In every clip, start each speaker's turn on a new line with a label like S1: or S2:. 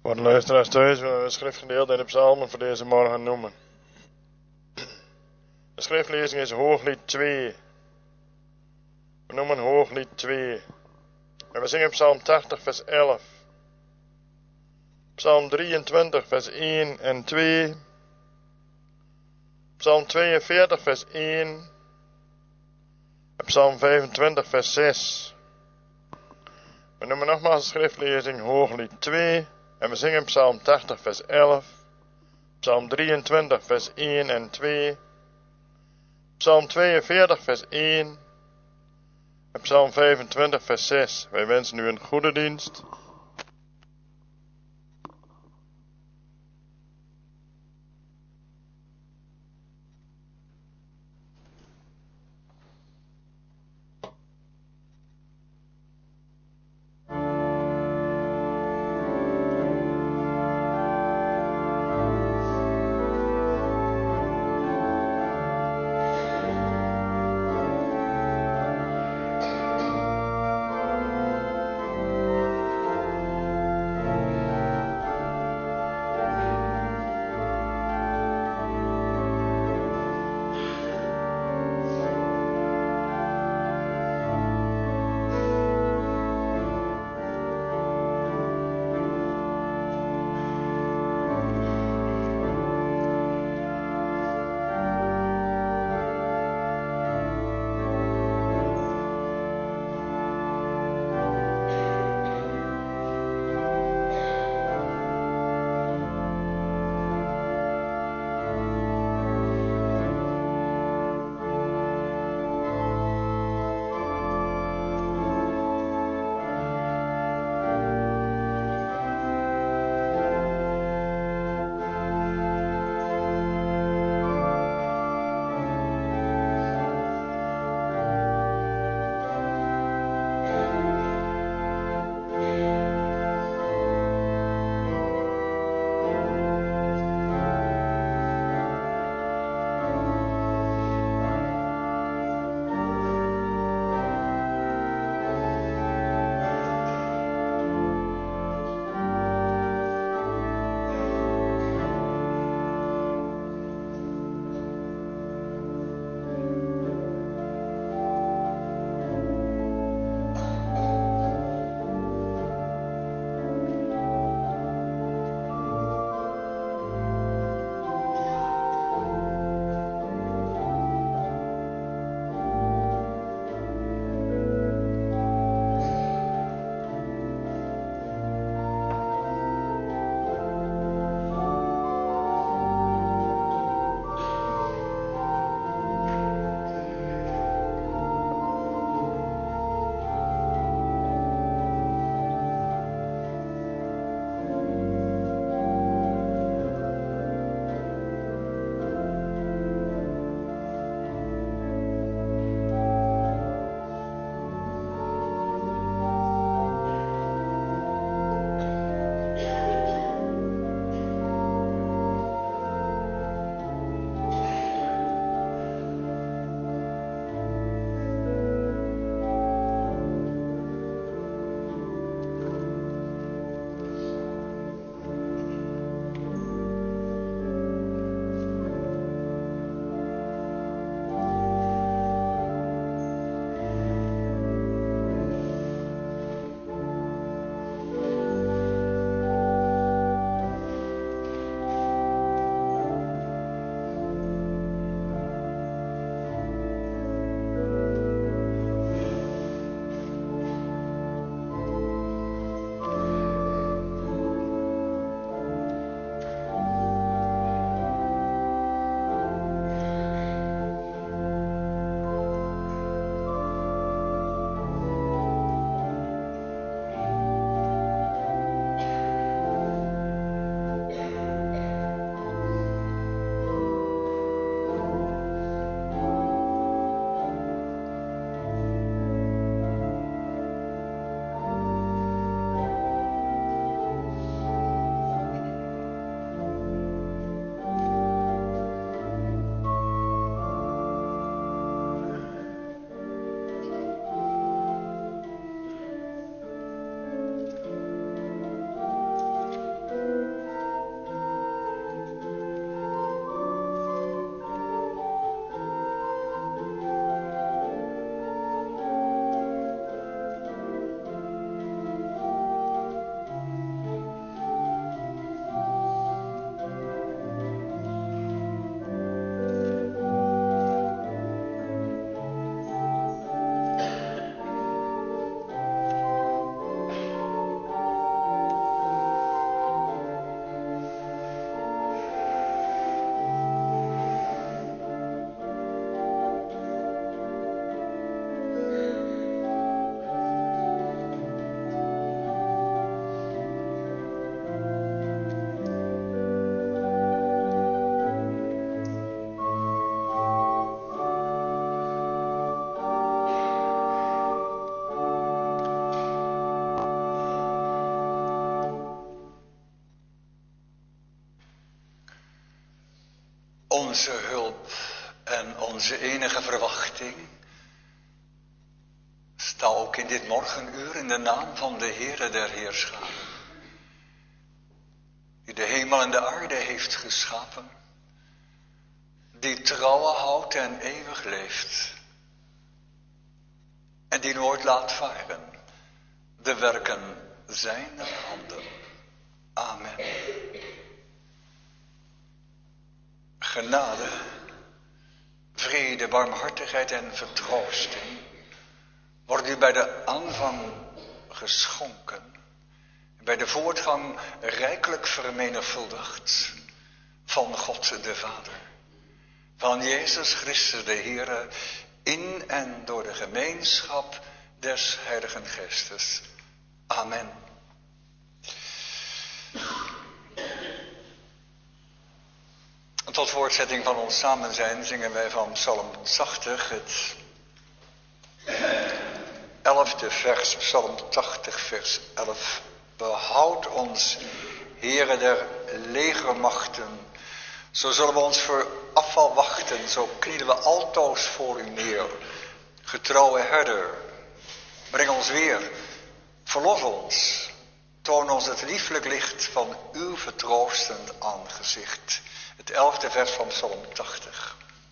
S1: Voor de luisteraars thuis willen we een schriftgedeelte in de psalmen voor deze morgen noemen. De schriftlezing is Hooglied 2. We noemen Hooglied 2. En we zingen Psalm 80 vers 11. Psalm 23 vers 1 en 2. Psalm 42 vers 1. En Psalm 25 vers 6. We noemen nogmaals de schriftlezing Hooglied 2. En we zingen Psalm 80 vers 11. Psalm 23 vers 1 en 2. Psalm 42 vers 1. En Psalm 25 vers 6. Wij wensen u een goede dienst.
S2: onze hulp en onze enige verwachting. Sta ook in dit morgenuur in de naam van de Heere der Heerscharen, die de hemel en de aarde heeft geschapen, die trouwe houdt en eeuwig leeft, en die nooit laat varen de werken zijner handen. Amen. Genade, vrede, barmhartigheid en vertroosting wordt u bij de aanvang geschonken, bij de voortgang rijkelijk vermenigvuldigd van God de Vader, van Jezus Christus de Heere, in en door de gemeenschap des Heiligen Geestes. Amen. Tot voortzetting van ons samen zijn zingen wij van Psalm 80, het 11e vers, Psalm 80, vers 11. Behoud ons, Heere der legermachten, zo zullen we ons voor afval wachten, zo knielen we altoos voor u neer. Getrouwe herder, breng ons weer, verlos ons, toon ons het lieflijk licht van uw vertroostend aangezicht. Het 11e vers van Psalm 80.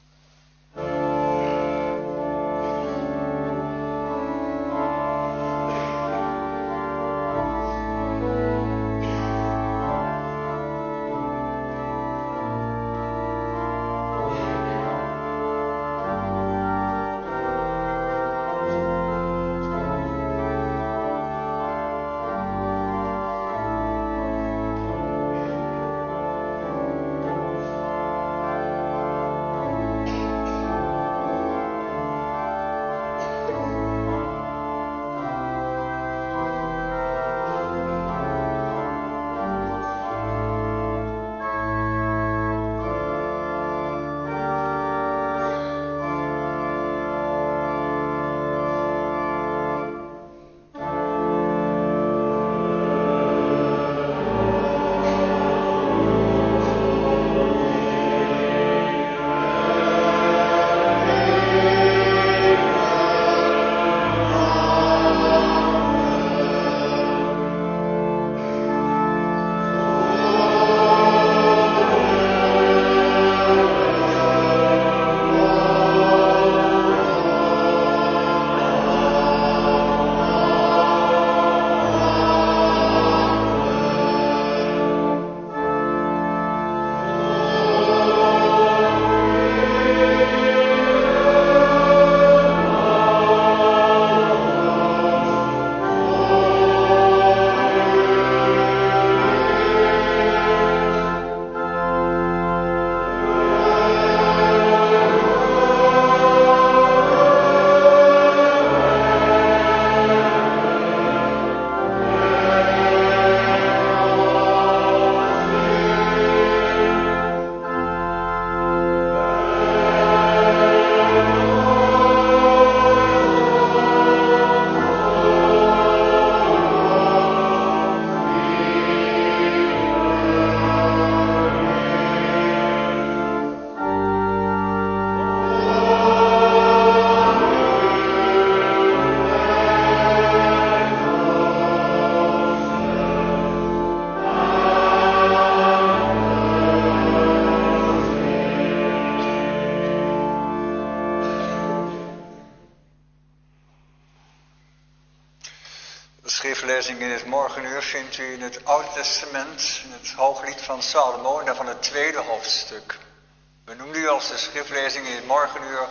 S2: Schriftlezing in het morgenuur vindt u in het Oude Testament, in het Hooglied van Salomo, en van het 2e hoofdstuk. We noemen u als de schriftlezing in het morgenuur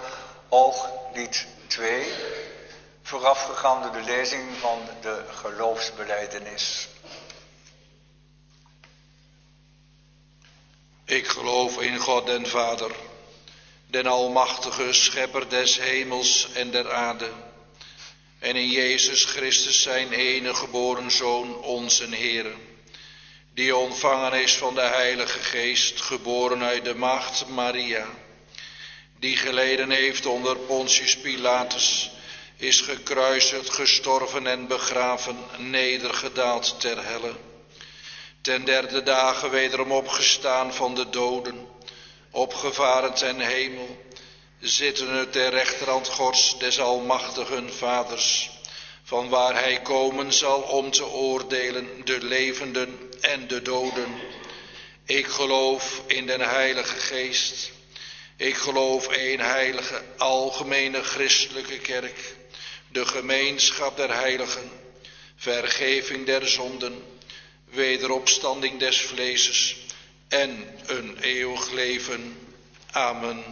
S2: Hooglied 2, voorafgegaan door de lezing van de geloofsbelijdenis.
S3: Ik geloof in God den Vader, den almachtige schepper des hemels en der aarde, en in Jezus Christus zijn enige geboren Zoon, onze Heere, die ontvangen is van de Heilige Geest, geboren uit de maagd Maria, die geleden heeft onder Pontius Pilatus, is gekruisigd, gestorven en begraven, nedergedaald ter helle, ten 3e dagen wederom opgestaan van de doden, opgevaren ten hemel, zittende ter rechterhand Gods des almachtigen Vaders, van waar hij komen zal om te oordelen de levenden en de doden. Ik geloof in den Heilige Geest. Ik geloof één heilige, algemene christelijke kerk, de gemeenschap der heiligen, vergeving der zonden, wederopstanding des vleeses en een eeuwig leven. Amen.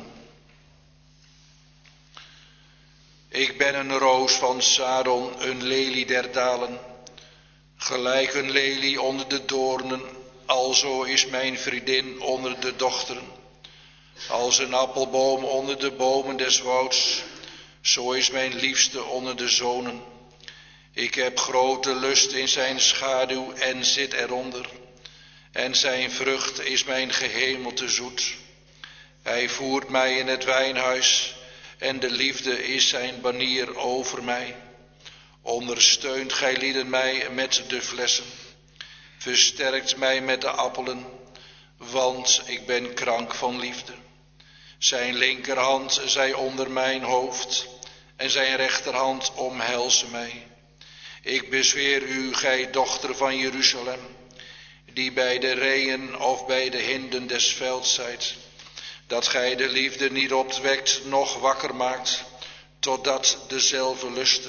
S3: Ik ben een roos van Saron, een lelie der dalen, gelijk een lelie onder de doornen, alzo is mijn vriendin onder de dochteren. Als een appelboom onder de bomen des wouds, zo is mijn liefste onder de zonen. Ik heb grote lust in zijn schaduw en zit eronder, en zijn vrucht is mijn gehemelte zoet. Hij voert mij in het wijnhuis, en de liefde is zijn banier over mij. Ondersteunt gij lieden mij met de flessen, versterkt mij met de appelen, want ik ben krank van liefde. Zijn linkerhand zij onder mijn hoofd, en zijn rechterhand omhelze mij. Ik bezweer u, gij dochter van Jeruzalem, die bij de reeën of bij de hinden des velds zijt, dat gij de liefde niet opwekt, noch wakker maakt, totdat dezelfde luste.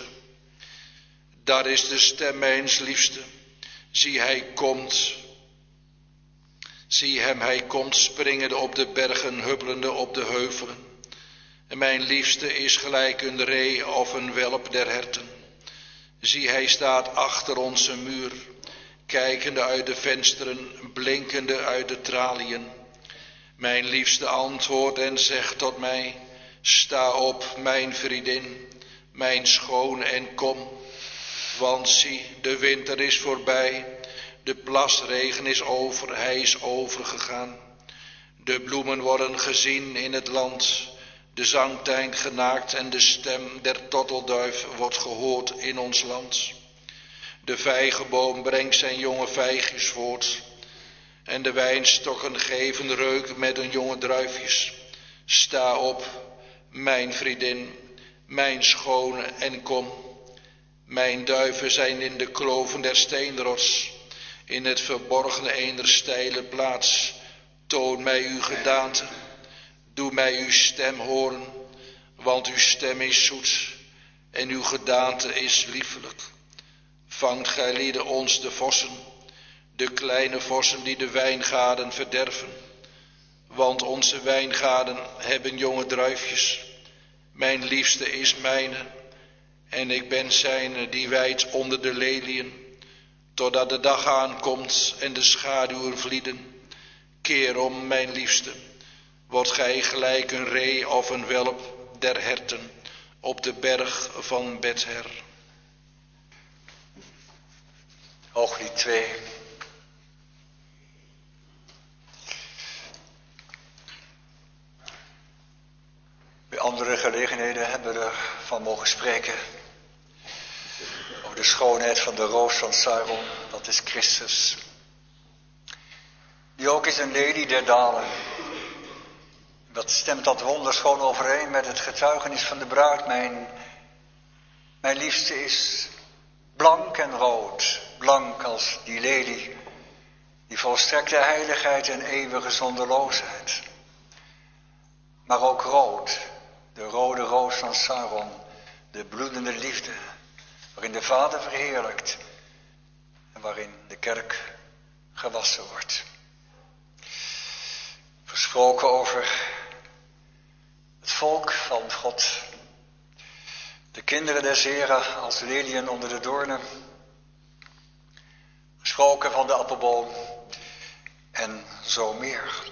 S3: Daar is de stem mijns liefste. Zie, hij komt. Zie hem, hij komt springende op de bergen, huppelende op de heuvelen. En mijn liefste is gelijk een ree of een welp der herten. Zie, hij staat achter onze muur, kijkende uit de vensteren, blinkende uit de traliën. Mijn liefste antwoordt en zegt tot mij: sta op, mijn vriendin, mijn schoon, en kom. Want zie, de winter is voorbij, de plasregen is over, hij is overgegaan. De bloemen worden gezien in het land, de zangtijn genaakt en de stem der tottelduif wordt gehoord in ons land. De vijgenboom brengt zijn jonge vijgjes voort, en de wijnstokken geven reuk met hun jonge druifjes. Sta op, mijn vriendin, mijn schone, en kom. Mijn duiven zijn in de kloven der steenrots, in het verborgene eender steile plaats. Toon mij uw gedaante, doe mij uw stem horen, want uw stem is zoet en uw gedaante is liefelijk. Vangt gij lieden ons de vossen, de kleine vossen die de wijngaarden verderven. Want onze wijngaarden hebben jonge druifjes. Mijn liefste is mijne, en ik ben zijne die wijdt onder de leliën, totdat de dag aankomt en de schaduwen vlieden. Keer om, mijn liefste, wordt gij gelijk een ree of een welp der herten op de berg van Bether.
S2: Hooglied 2. Bij andere gelegenheden hebben we ervan mogen spreken. Over de schoonheid van de roos van Saron, dat is Christus. Die ook is een lelie der dalen. Dat stemt dat wonderschoon overeen met het getuigenis van de bruid. Mijn liefste is blank en rood, blank als die lelie, die volstrekte heiligheid en eeuwige zonderloosheid. Maar ook rood, de rode roos van Saron, de bloedende liefde, waarin de Vader verheerlijkt en waarin de kerk gewassen wordt. Gesproken over het volk van God, de kinderen des Heren als leliën onder de doornen. Gesproken van de appelboom en zo meer.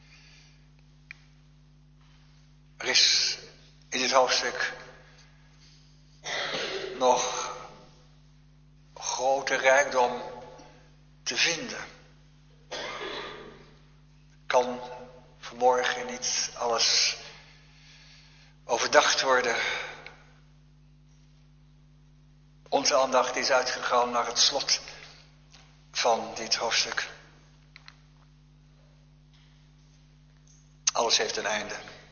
S2: Er is in dit hoofdstuk nog grote rijkdom te vinden. Kan vanmorgen niet alles overdacht worden. Onze aandacht is uitgegaan naar het slot van dit hoofdstuk. Alles heeft een einde.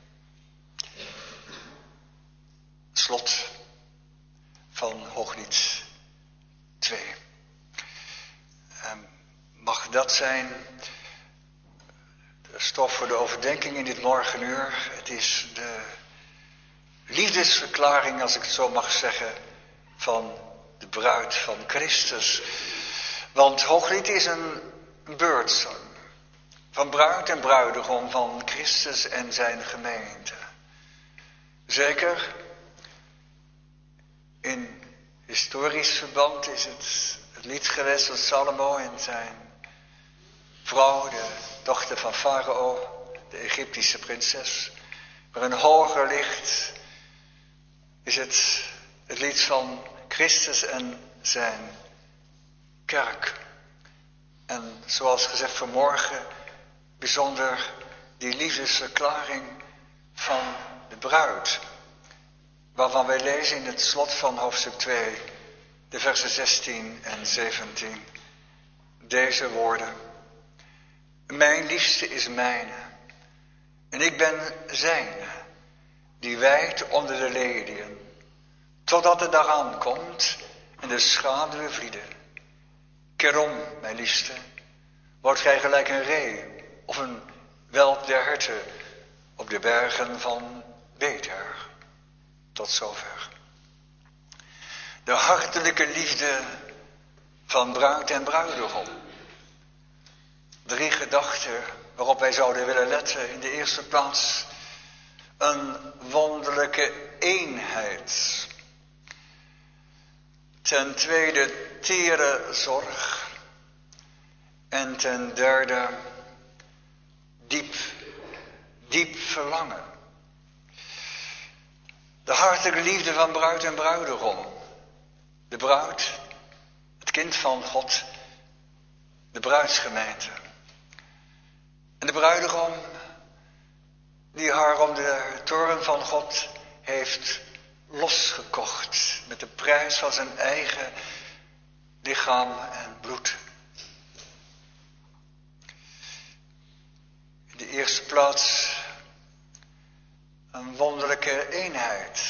S2: Slot van Hooglied 2. Mag dat zijn de stof voor de overdenking in dit morgenuur? Het is de liefdesverklaring, als ik het zo mag zeggen, van de bruid van Christus. Want Hooglied is een beurtzang van bruid en bruidegom van Christus en zijn gemeente. Zeker in historisch verband is het lied geweest van Salomo en zijn vrouw, de dochter van Farao, de Egyptische prinses. Maar een hoger licht is het lied van Christus en zijn kerk. En zoals gezegd vanmorgen, bijzonder die liefdesverklaring van de bruid. Waarvan wij lezen in het slot van hoofdstuk 2, de versen 16 en 17. Deze woorden. Mijn liefste is mijne, en ik ben zijne, die wijdt onder de leliën, totdat de dag aankomt en de schaduwen vlieden. Kerom, mijn liefste, wordt gij gelijk een ree of een welp der herten op de bergen van Beter. Tot zover. De hartelijke liefde van bruid en bruidegom. 3 gedachten waarop wij zouden willen letten. In de eerste plaats een wonderlijke eenheid. Ten tweede tere zorg. En ten derde diep verlangen. De hartelijke liefde van bruid en bruidegom. De bruid, het kind van God, de bruidsgemeente. En de bruidegom, die haar om de toorn van God heeft losgekocht. Met de prijs van zijn eigen lichaam en bloed. In de eerste plaats een wonderlijke eenheid.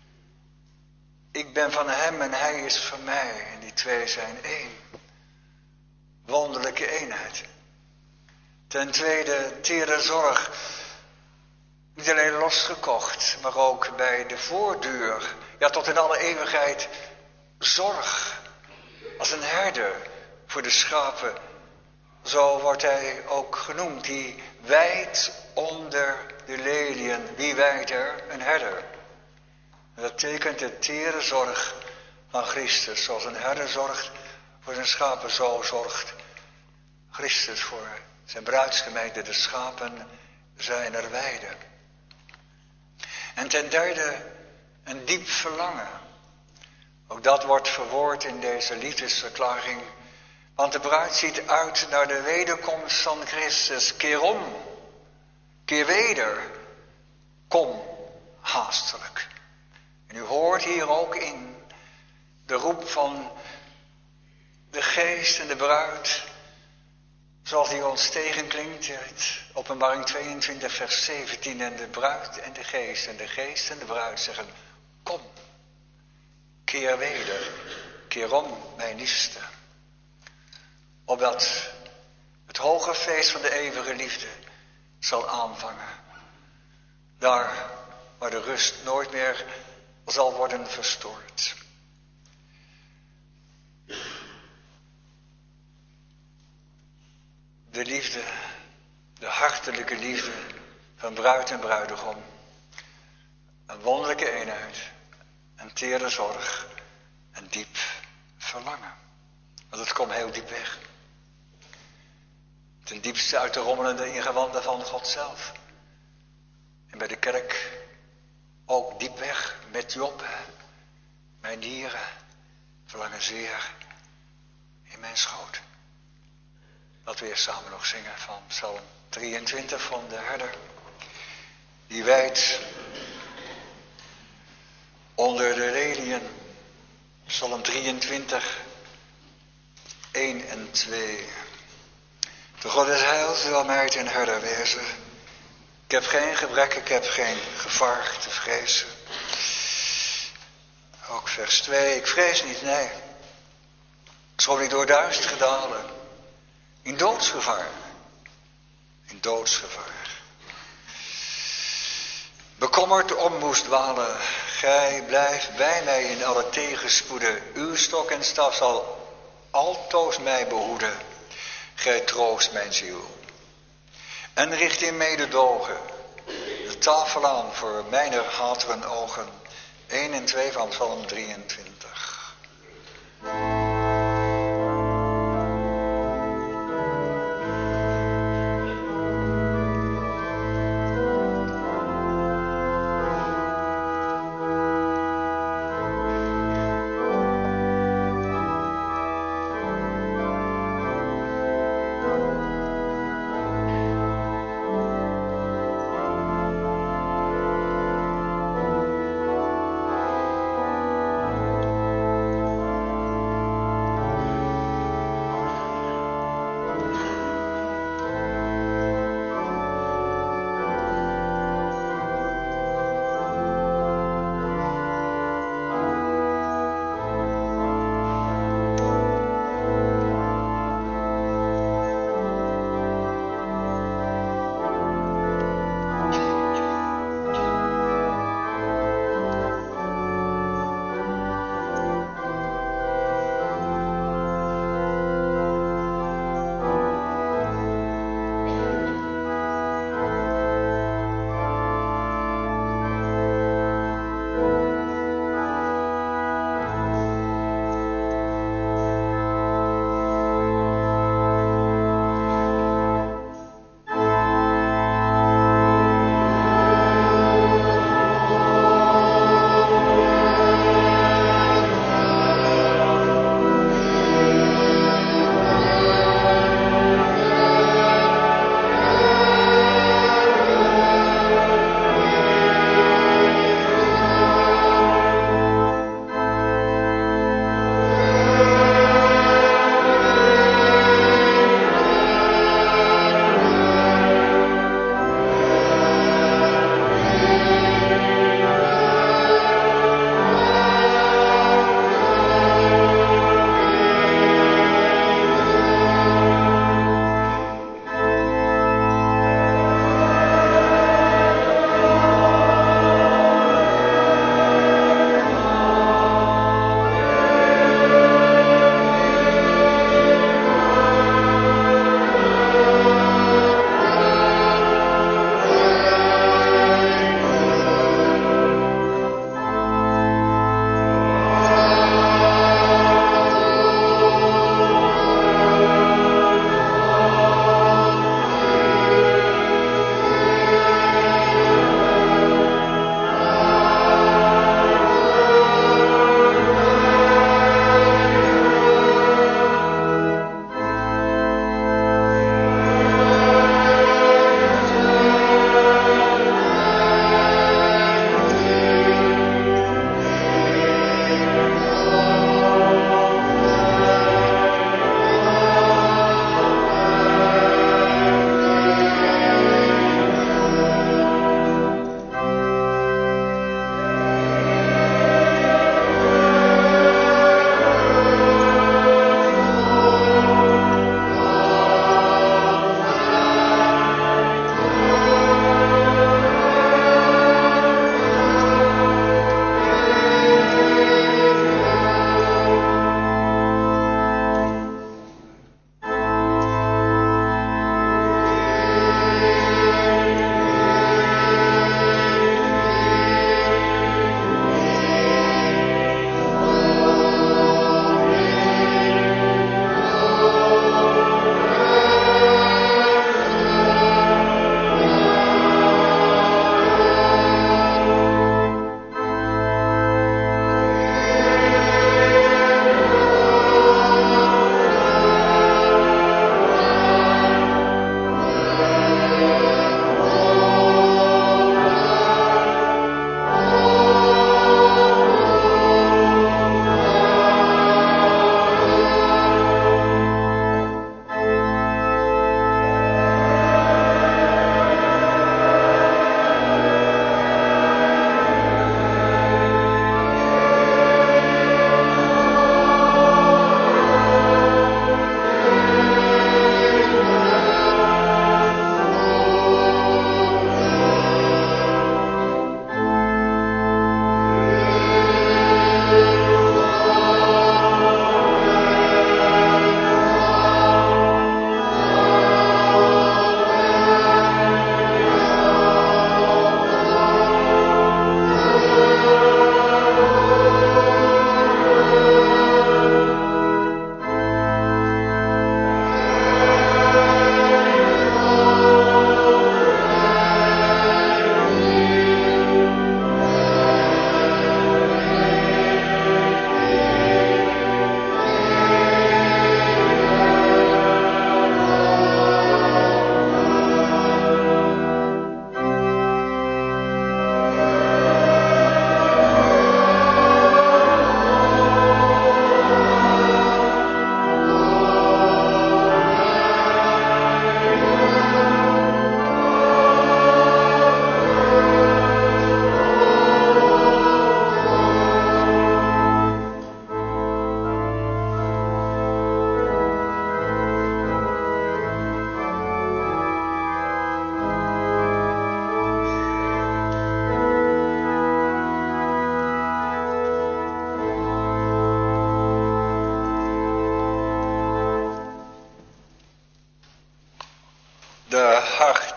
S2: Ik ben van hem en hij is van mij. En die twee zijn één. Wonderlijke eenheid. Ten tweede, tere zorg. Niet alleen losgekocht, maar ook bij de voordeur. Ja, tot in alle eeuwigheid zorg. Als een herder voor de schapen. Zo wordt hij ook genoemd. Die wijdt onder de leliën. Wie wijdt er? Een herder. En dat tekent de tere zorg van Christus. Zoals een herder zorgt voor zijn schapen, zo zorgt Christus voor zijn bruidsgemeente. De schapen zijn er weide. En ten derde een diep verlangen. Ook dat wordt verwoord in deze liefdesverklaring. Want de bruid ziet uit naar de wederkomst van Christus. Keer om, keer weder, kom haastelijk. En u hoort hier ook in de roep van de geest en de bruid, zoals die ons tegenklinkt uit Openbaring 22 vers 17. En de bruid en de geest en de bruid zeggen, kom, keer weder, keer om, mijn liefste. Opdat het hoge feest van de eeuwige liefde zal aanvangen. Daar waar de rust nooit meer zal worden verstoord. De liefde, de hartelijke liefde van bruid en bruidegom. Een wonderlijke eenheid, een tere zorg, een diep verlangen. Want het komt heel diep weg. Ten diepste uit de rommelende ingewanden van God zelf. En bij de kerk ook diep weg met Job. Mijn dieren verlangen zeer in mijn schoot. Laten we eerst samen nog zingen van Psalm 23 van de herder. Die wijdt onder de leliën. Psalm 23, 1 en 2. De God des heils wil mij ten herder wezen. Ik heb geen gebrek, ik heb geen gevaar te vrezen. Ook vers 2, ik vrees niet, nee. Schoon ik door duistere dalen. In doodsgevaar. In doodsgevaar. Bekommerd om moest dwalen. Gij blijft bij mij in alle tegenspoeden. Uw stok en staf zal altoos mij behoeden. Gij troost mijn ziel. En richt in mededogen de tafel aan voor mijn hateren ogen. 1 en 2 van Psalm 23.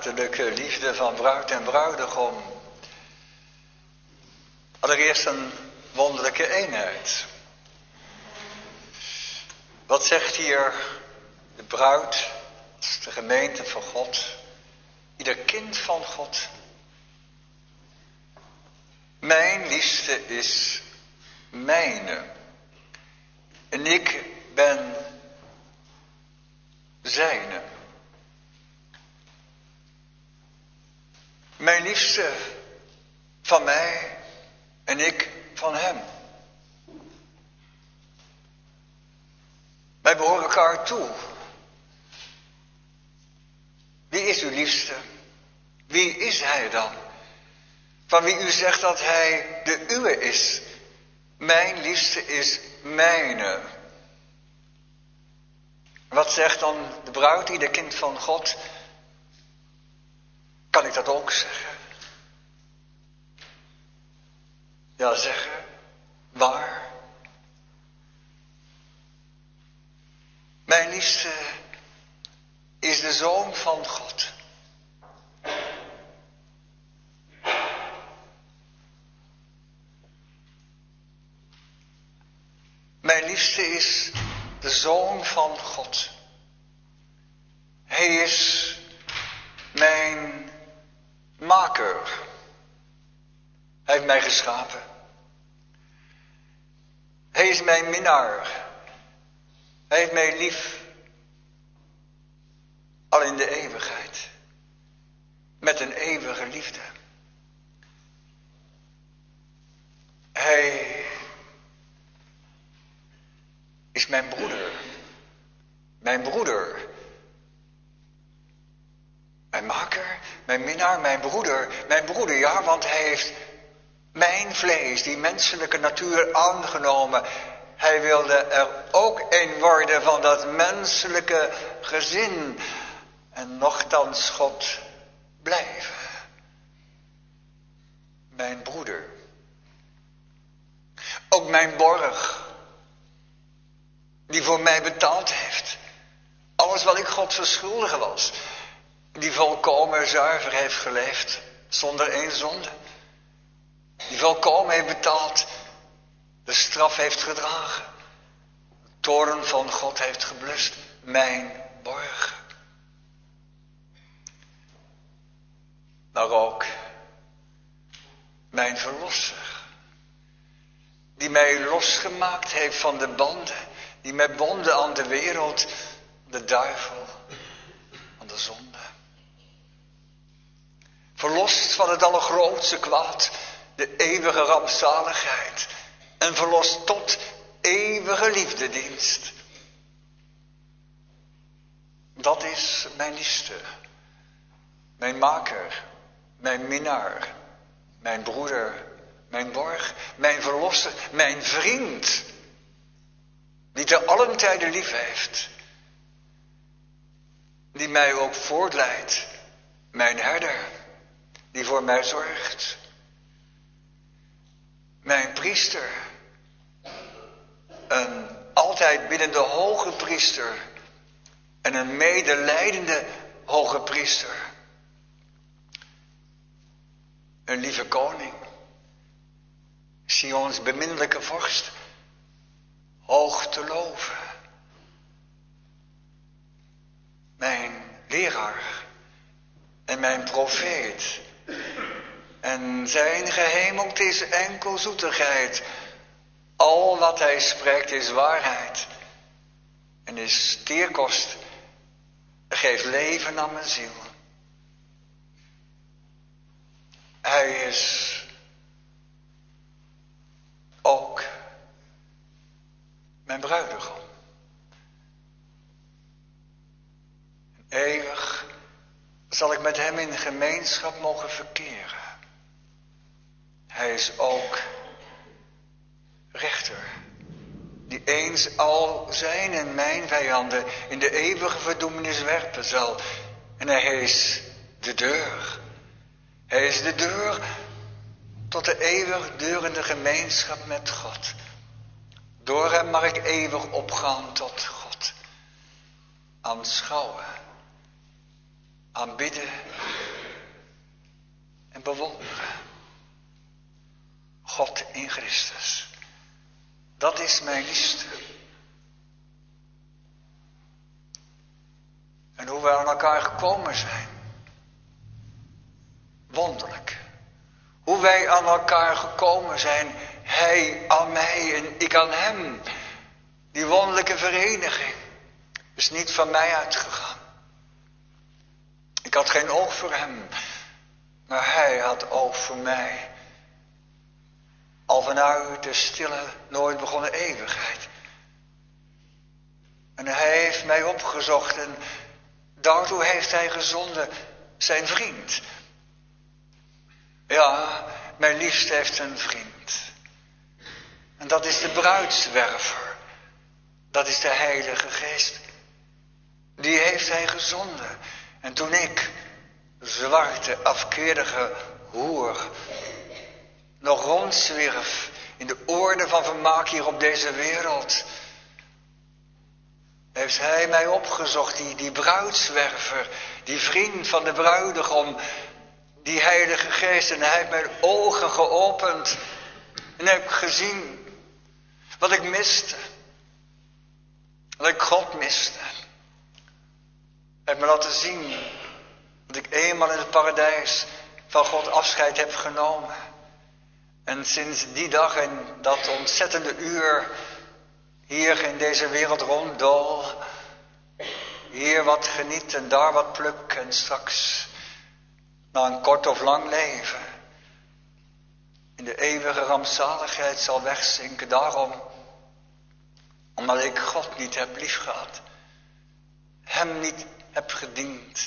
S2: hartelijke liefde van bruid en bruidegom. Allereerst een wonderlijke eenheid. Wat zegt hier de bruid, als de gemeente van God, ieder kind van God? Mijn liefste is mijne. En ik ben zijne. Mijn liefste van mij en ik van hem. Wij behoren elkaar toe. Wie is uw liefste? Wie is hij dan? Van wie u zegt dat hij de uwe is. Mijn liefste is mijne. Wat zegt dan de bruid, ieder kind van God? Kan ik dat ook zeggen? Ja, zeggen. Waar? Mijn liefste is de Zoon van God. Mijn liefste is de Zoon van God. Hij is mijn maker. Hij heeft mij geschapen. Hij is mijn minnaar. Hij heeft mij lief. Al in de eeuwigheid. Met een eeuwige liefde. Hij is mijn broeder. Mijn broeder. Mijn maker, mijn minnaar, mijn broeder. Mijn broeder, ja, want hij heeft mijn vlees, die menselijke natuur aangenomen. Hij wilde er ook een worden van dat menselijke gezin. En nochtans God blijven. Mijn broeder. Ook mijn borg. Die voor mij betaald heeft. Alles wat ik God verschuldigd was. Die volkomen zuiver heeft geleefd. Zonder één zonde. Die volkomen heeft betaald. De straf heeft gedragen. De toorn van God heeft geblust. Mijn borg. Maar ook mijn verlosser. Die mij losgemaakt heeft van de banden. Die mij bonden aan de wereld. De duivel. Aan de zonde. Verlost van het allergrootste kwaad. De eeuwige rampzaligheid. En verlost tot eeuwige liefdedienst. Dat is mijn liefste. Mijn maker. Mijn minnaar. Mijn broeder. Mijn borg. Mijn verlosser. Mijn vriend. Die te allen tijden lief heeft. Die mij ook voortleidt. Mijn herder. Die voor mij zorgt. Mijn priester. Een altijd biddende hoge priester. En een medelijdende hoge priester. Een lieve koning. Sions beminnelijke vorst. Hoog te loven. Mijn leraar. En mijn profeet. En zijn gehemeld is enkel zoetigheid. Al wat hij spreekt is waarheid. En is teerkost. Geeft leven aan mijn ziel. Hij is ook mijn bruidegom. En eeuwig zal ik met hem in gemeenschap mogen verkeren. Hij is ook rechter. Die eens al zijn en mijn vijanden in de eeuwige verdoemenis werpen zal. En hij is de deur. Hij is de deur tot de eeuwigdurende gemeenschap met God. Door hem mag ik eeuwig opgaan tot God. Aanschouwen. aanbidden en bewonderen. God in Christus. Dat is mijn liefste. En hoe wij aan elkaar gekomen zijn. Wonderlijk. Hoe wij aan elkaar gekomen zijn. Hij aan mij en ik aan hem. Die wonderlijke vereniging is niet van mij uitgegaan. Ik had geen oog voor hem. Maar hij had oog voor mij. Al vanuit de stille, nooit begonnen eeuwigheid. En hij heeft mij opgezocht en daartoe heeft hij gezonden zijn vriend. Ja, mijn liefste heeft een vriend. En dat is de bruidswerver. Dat is de Heilige Geest. Die heeft hij gezonden. En toen ik, zwarte, afkeerige hoer, nog rondzwierf in de orde van vermaak hier op deze wereld, heeft hij mij opgezocht, die bruidswerver, die vriend van de bruidegom, die Heilige Geest. En hij heeft mijn ogen geopend en heb gezien wat ik miste. Dat ik God miste. Hij heeft me laten zien dat ik eenmaal in het paradijs van God afscheid heb genomen. En sinds die dag en dat ontzettende uur hier in deze wereld ronddol, hier wat geniet en daar wat pluk en straks na een kort of lang leven in de eeuwige rampzaligheid zal wegzinken. Daarom, omdat ik God niet heb liefgehad, hem niet heb gediend,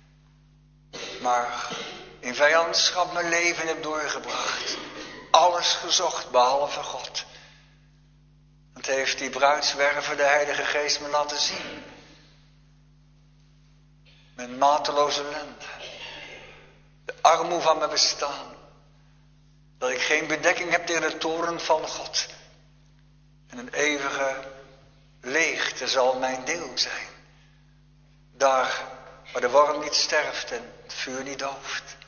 S2: maar in vijandschap mijn leven heb doorgebracht. Alles gezocht behalve God. Dat heeft die bruidswerver, de Heilige Geest, me laten zien. Mijn mateloze ellende. De armoe van mijn bestaan. Dat ik geen bedekking heb tegen de toorn van God. En een eeuwige leegte zal mijn deel zijn. Daar waar de worm niet sterft en het vuur niet dooft.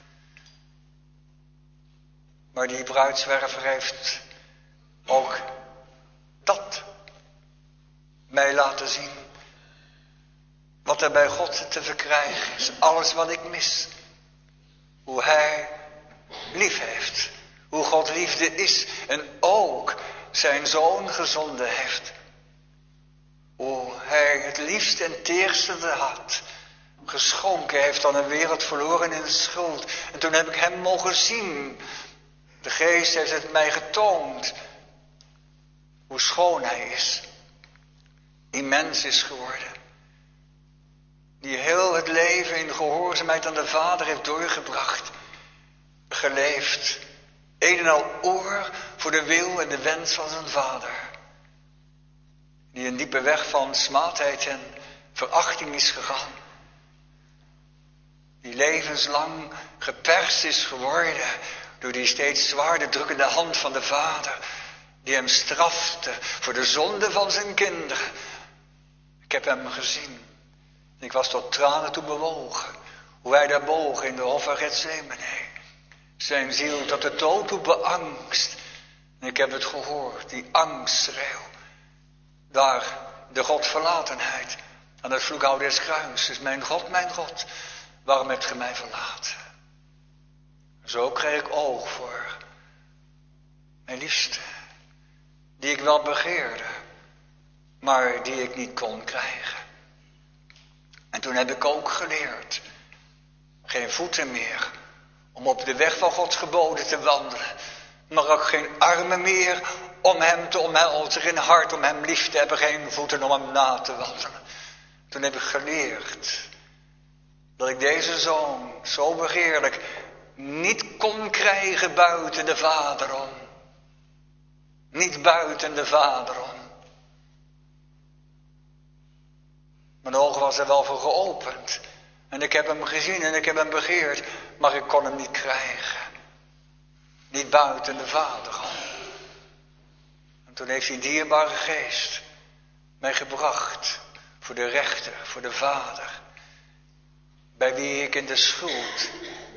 S2: Maar die bruidswerver heeft ook dat mij laten zien. Wat er bij God te verkrijgen is. Alles wat ik mis. Hoe hij lief heeft. Hoe God liefde is. En ook zijn zoon gezonden heeft. Hoe hij het liefste en teerste had. Geschonken heeft aan een wereld verloren in de schuld. En toen heb ik hem mogen zien. De Geest heeft het mij getoond. Hoe schoon hij is. Die mens is geworden. Die heel het leven in gehoorzaamheid aan de Vader heeft doorgebracht. Geleefd. Een en al oor voor de wil en de wens van zijn Vader. Die een diepe weg van smaadheid en verachting is gegaan. Die levenslang geperst is geworden door die steeds zwaarder drukkende hand van de Vader. Die hem strafte voor de zonde van zijn kinderen. Ik heb hem gezien. Ik was tot tranen toe bewogen. Hoe hij daar boog in de hof van Getsemane. Zijn ziel tot de dood toe beangst. En ik heb het gehoord, die angstschreeuw. Daar, de Godverlatenheid. Aan het vloekhout des kruises. Mijn God, waarom hebt ge mij verlaten? Zo kreeg ik oog voor mijn liefste. Die ik wel begeerde, maar die ik niet kon krijgen. En toen heb ik ook geleerd. Geen voeten meer om op de weg van Gods geboden te wandelen. Maar ook geen armen meer om hem te omhelzen. Geen hart om hem lief te hebben. Geen voeten om hem na te wandelen. Toen heb ik geleerd dat ik deze zoon zo begeerlijk niet kon krijgen buiten de Vader om. Niet buiten de Vader om. Mijn ogen was er wel voor geopend. En ik heb hem gezien en ik heb hem begeerd. Maar ik kon hem niet krijgen. Niet buiten de Vader om. En toen heeft die dierbare Geest mij gebracht. Voor de rechter, voor de Vader. bij wie ik in de schuld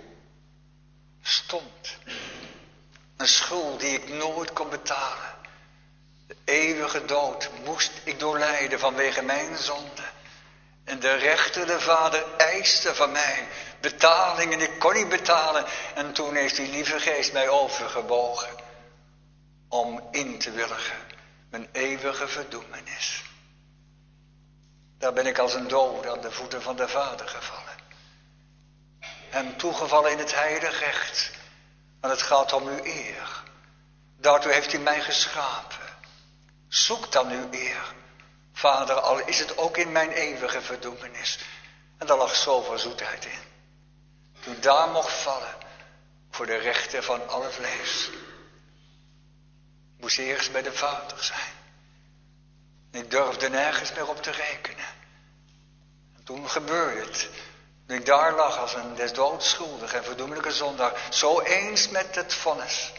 S2: stond. Een schuld die ik nooit kon betalen. De eeuwige dood moest ik doorlijden vanwege mijn zonde. En de rechter, de Vader, eiste van mij betaling en ik kon niet betalen. En toen heeft die lieve geest mij overgebogen om in te willigen mijn eeuwige verdoemenis. Daar ben ik als een dode aan de voeten van de Vader gevallen. Hem toegevallen in het heilige recht. Want het gaat om uw eer. Daartoe heeft u mij geschapen. Zoek dan uw eer. Vader, al is het ook in mijn eeuwige verdoemenis. En daar lag zoveel zoetheid in. Toen daar mocht vallen voor de rechten van alle vlees. Moest eerst bij de Vader zijn. En ik durfde nergens meer op te rekenen. En toen gebeurde het. Toen ik daar lag als een des doods schuldig en verdoemelijke zondaar. Zo eens met het vonnis.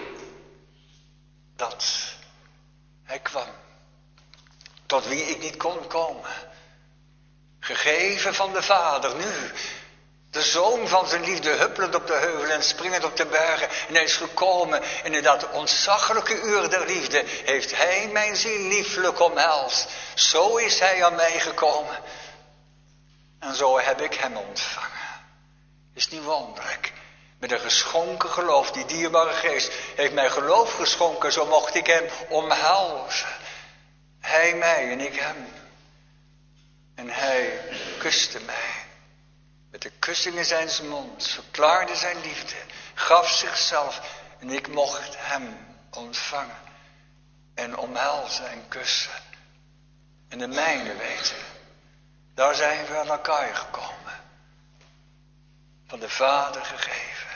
S2: Dat hij kwam. Tot wie ik niet kon komen. Gegeven van de Vader nu. De zoon van zijn liefde huppelend op de heuvel en springend op de bergen. En hij is gekomen. En in dat ontzaglijke uur der liefde heeft hij mijn ziel lieflijk omhelst. Zo is hij aan mij gekomen. En zo heb ik hem ontvangen. Is niet wonderlijk. Met een geschonken geloof. Die dierbare geest heeft mij geloof geschonken. Zo mocht ik hem omhelzen. Hij mij en ik hem. En hij kuste mij. Met de kussing in zijn mond. Verklaarde zijn liefde. Gaf zichzelf. En ik mocht hem ontvangen. En omhelzen en kussen. En de mijne weten. Daar zijn we aan elkaar gekomen. Van de Vader gegeven.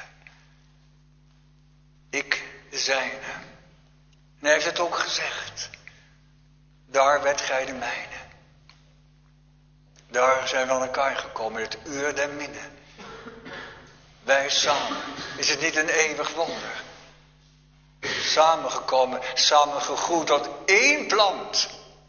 S2: Ik de zijne. En hij heeft het ook gezegd. Daar werd gij de mijne. Daar zijn we aan elkaar gekomen. Het uur der minne. Wij samen. Is het niet een eeuwig wonder? Samengekomen. Samen gegroeid tot één plant.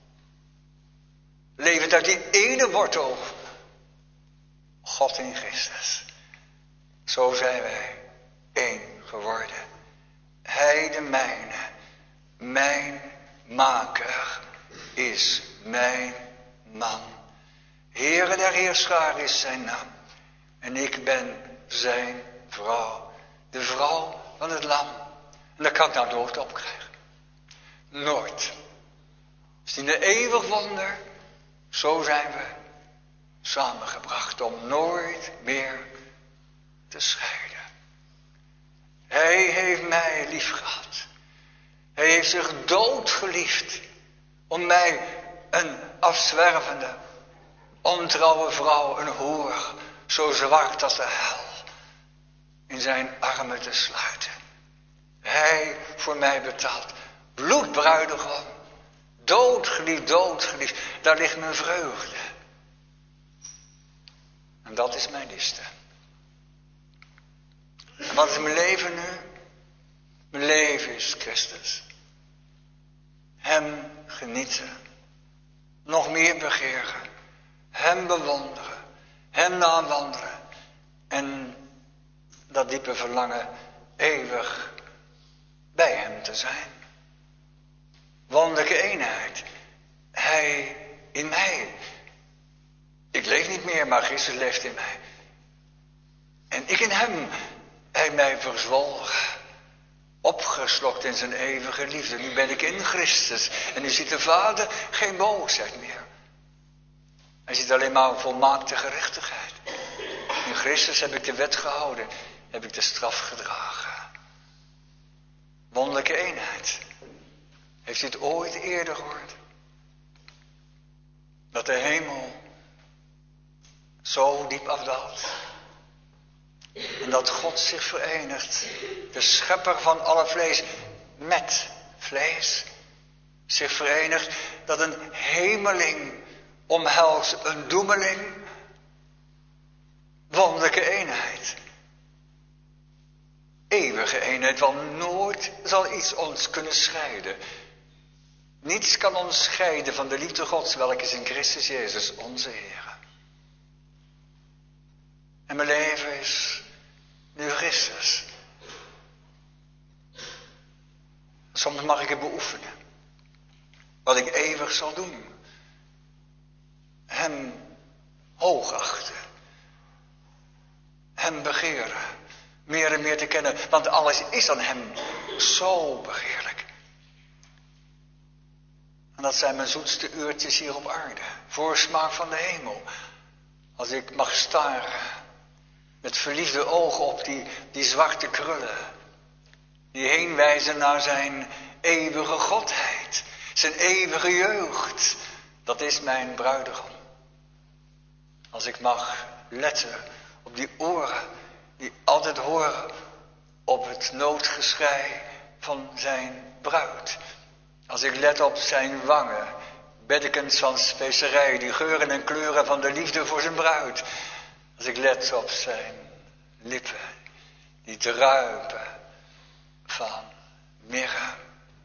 S2: Levend uit die ene wortel. God in Christus. Zo zijn wij één geworden. Hij de mijne. Mijn maker is mijn man. Heere der Heerscharen is zijn naam. En ik ben zijn vrouw. De vrouw van het lam. En dat kan ik nou nooit opkrijgen. Nooit. Is in een eeuwig wonder. Zo zijn we samengebracht om nooit meer te scheiden. Hij heeft mij lief gehad. Hij heeft zich doodgeliefd om mij, een afzwervende, ontrouwe vrouw, een hoer, zo zwart als de hel, in zijn armen te sluiten. Hij voor mij betaalt. Bloedbruidegom. Doodgeliefd, doodgeliefd. Daar ligt mijn vreugde. En dat is mijn liefste. En wat is mijn leven nu? Mijn leven is Christus. Hem genieten. Nog meer begeren. Hem bewonderen. Hem nawandelen. En dat diepe verlangen eeuwig bij hem te zijn. Wonderlijke eenheid. Hij in mij. Ik leef niet meer, maar Christus leeft in mij. En ik in hem. Hij mij verzwolgen. Opgeslokt in zijn eeuwige liefde. Nu ben ik in Christus. En nu ziet de Vader geen boosheid meer. Hij ziet alleen maar volmaakte gerechtigheid. In Christus heb ik de wet gehouden. Heb ik de straf gedragen. Wonderlijke eenheid. Heeft u het ooit eerder gehoord? Dat de hemel zo diep afdaalt. En dat God zich verenigt. De schepper van alle vlees met vlees. Zich verenigt. Dat een hemeling omhelst een doemeling. Wonderlijke eenheid. Eeuwige eenheid. Want nooit zal iets ons kunnen scheiden. Niets kan ons scheiden van de liefde Gods, welke is in Christus Jezus, onze Heer. En mijn leven is nu Christus. Soms mag ik het beoefenen. Wat ik eeuwig zal doen. Hem hoogachten. Hem begeren. Meer en meer te kennen. Want alles is aan hem zo begeerlijk. En dat zijn mijn zoetste uurtjes hier op aarde. Voorsmaak van de hemel. Als ik mag staren. Met verliefde ogen op die zwarte krullen. Die heen wijzen naar zijn eeuwige godheid. Zijn eeuwige jeugd. Dat is mijn bruidegom. Als ik mag letten op die oren. Die altijd horen op het noodgeschrei van zijn bruid. Als ik let op zijn wangen. Beddekens van specerij. Die geuren en kleuren van de liefde voor zijn bruid. Als ik let op zijn lippen. Die druipen van mirre.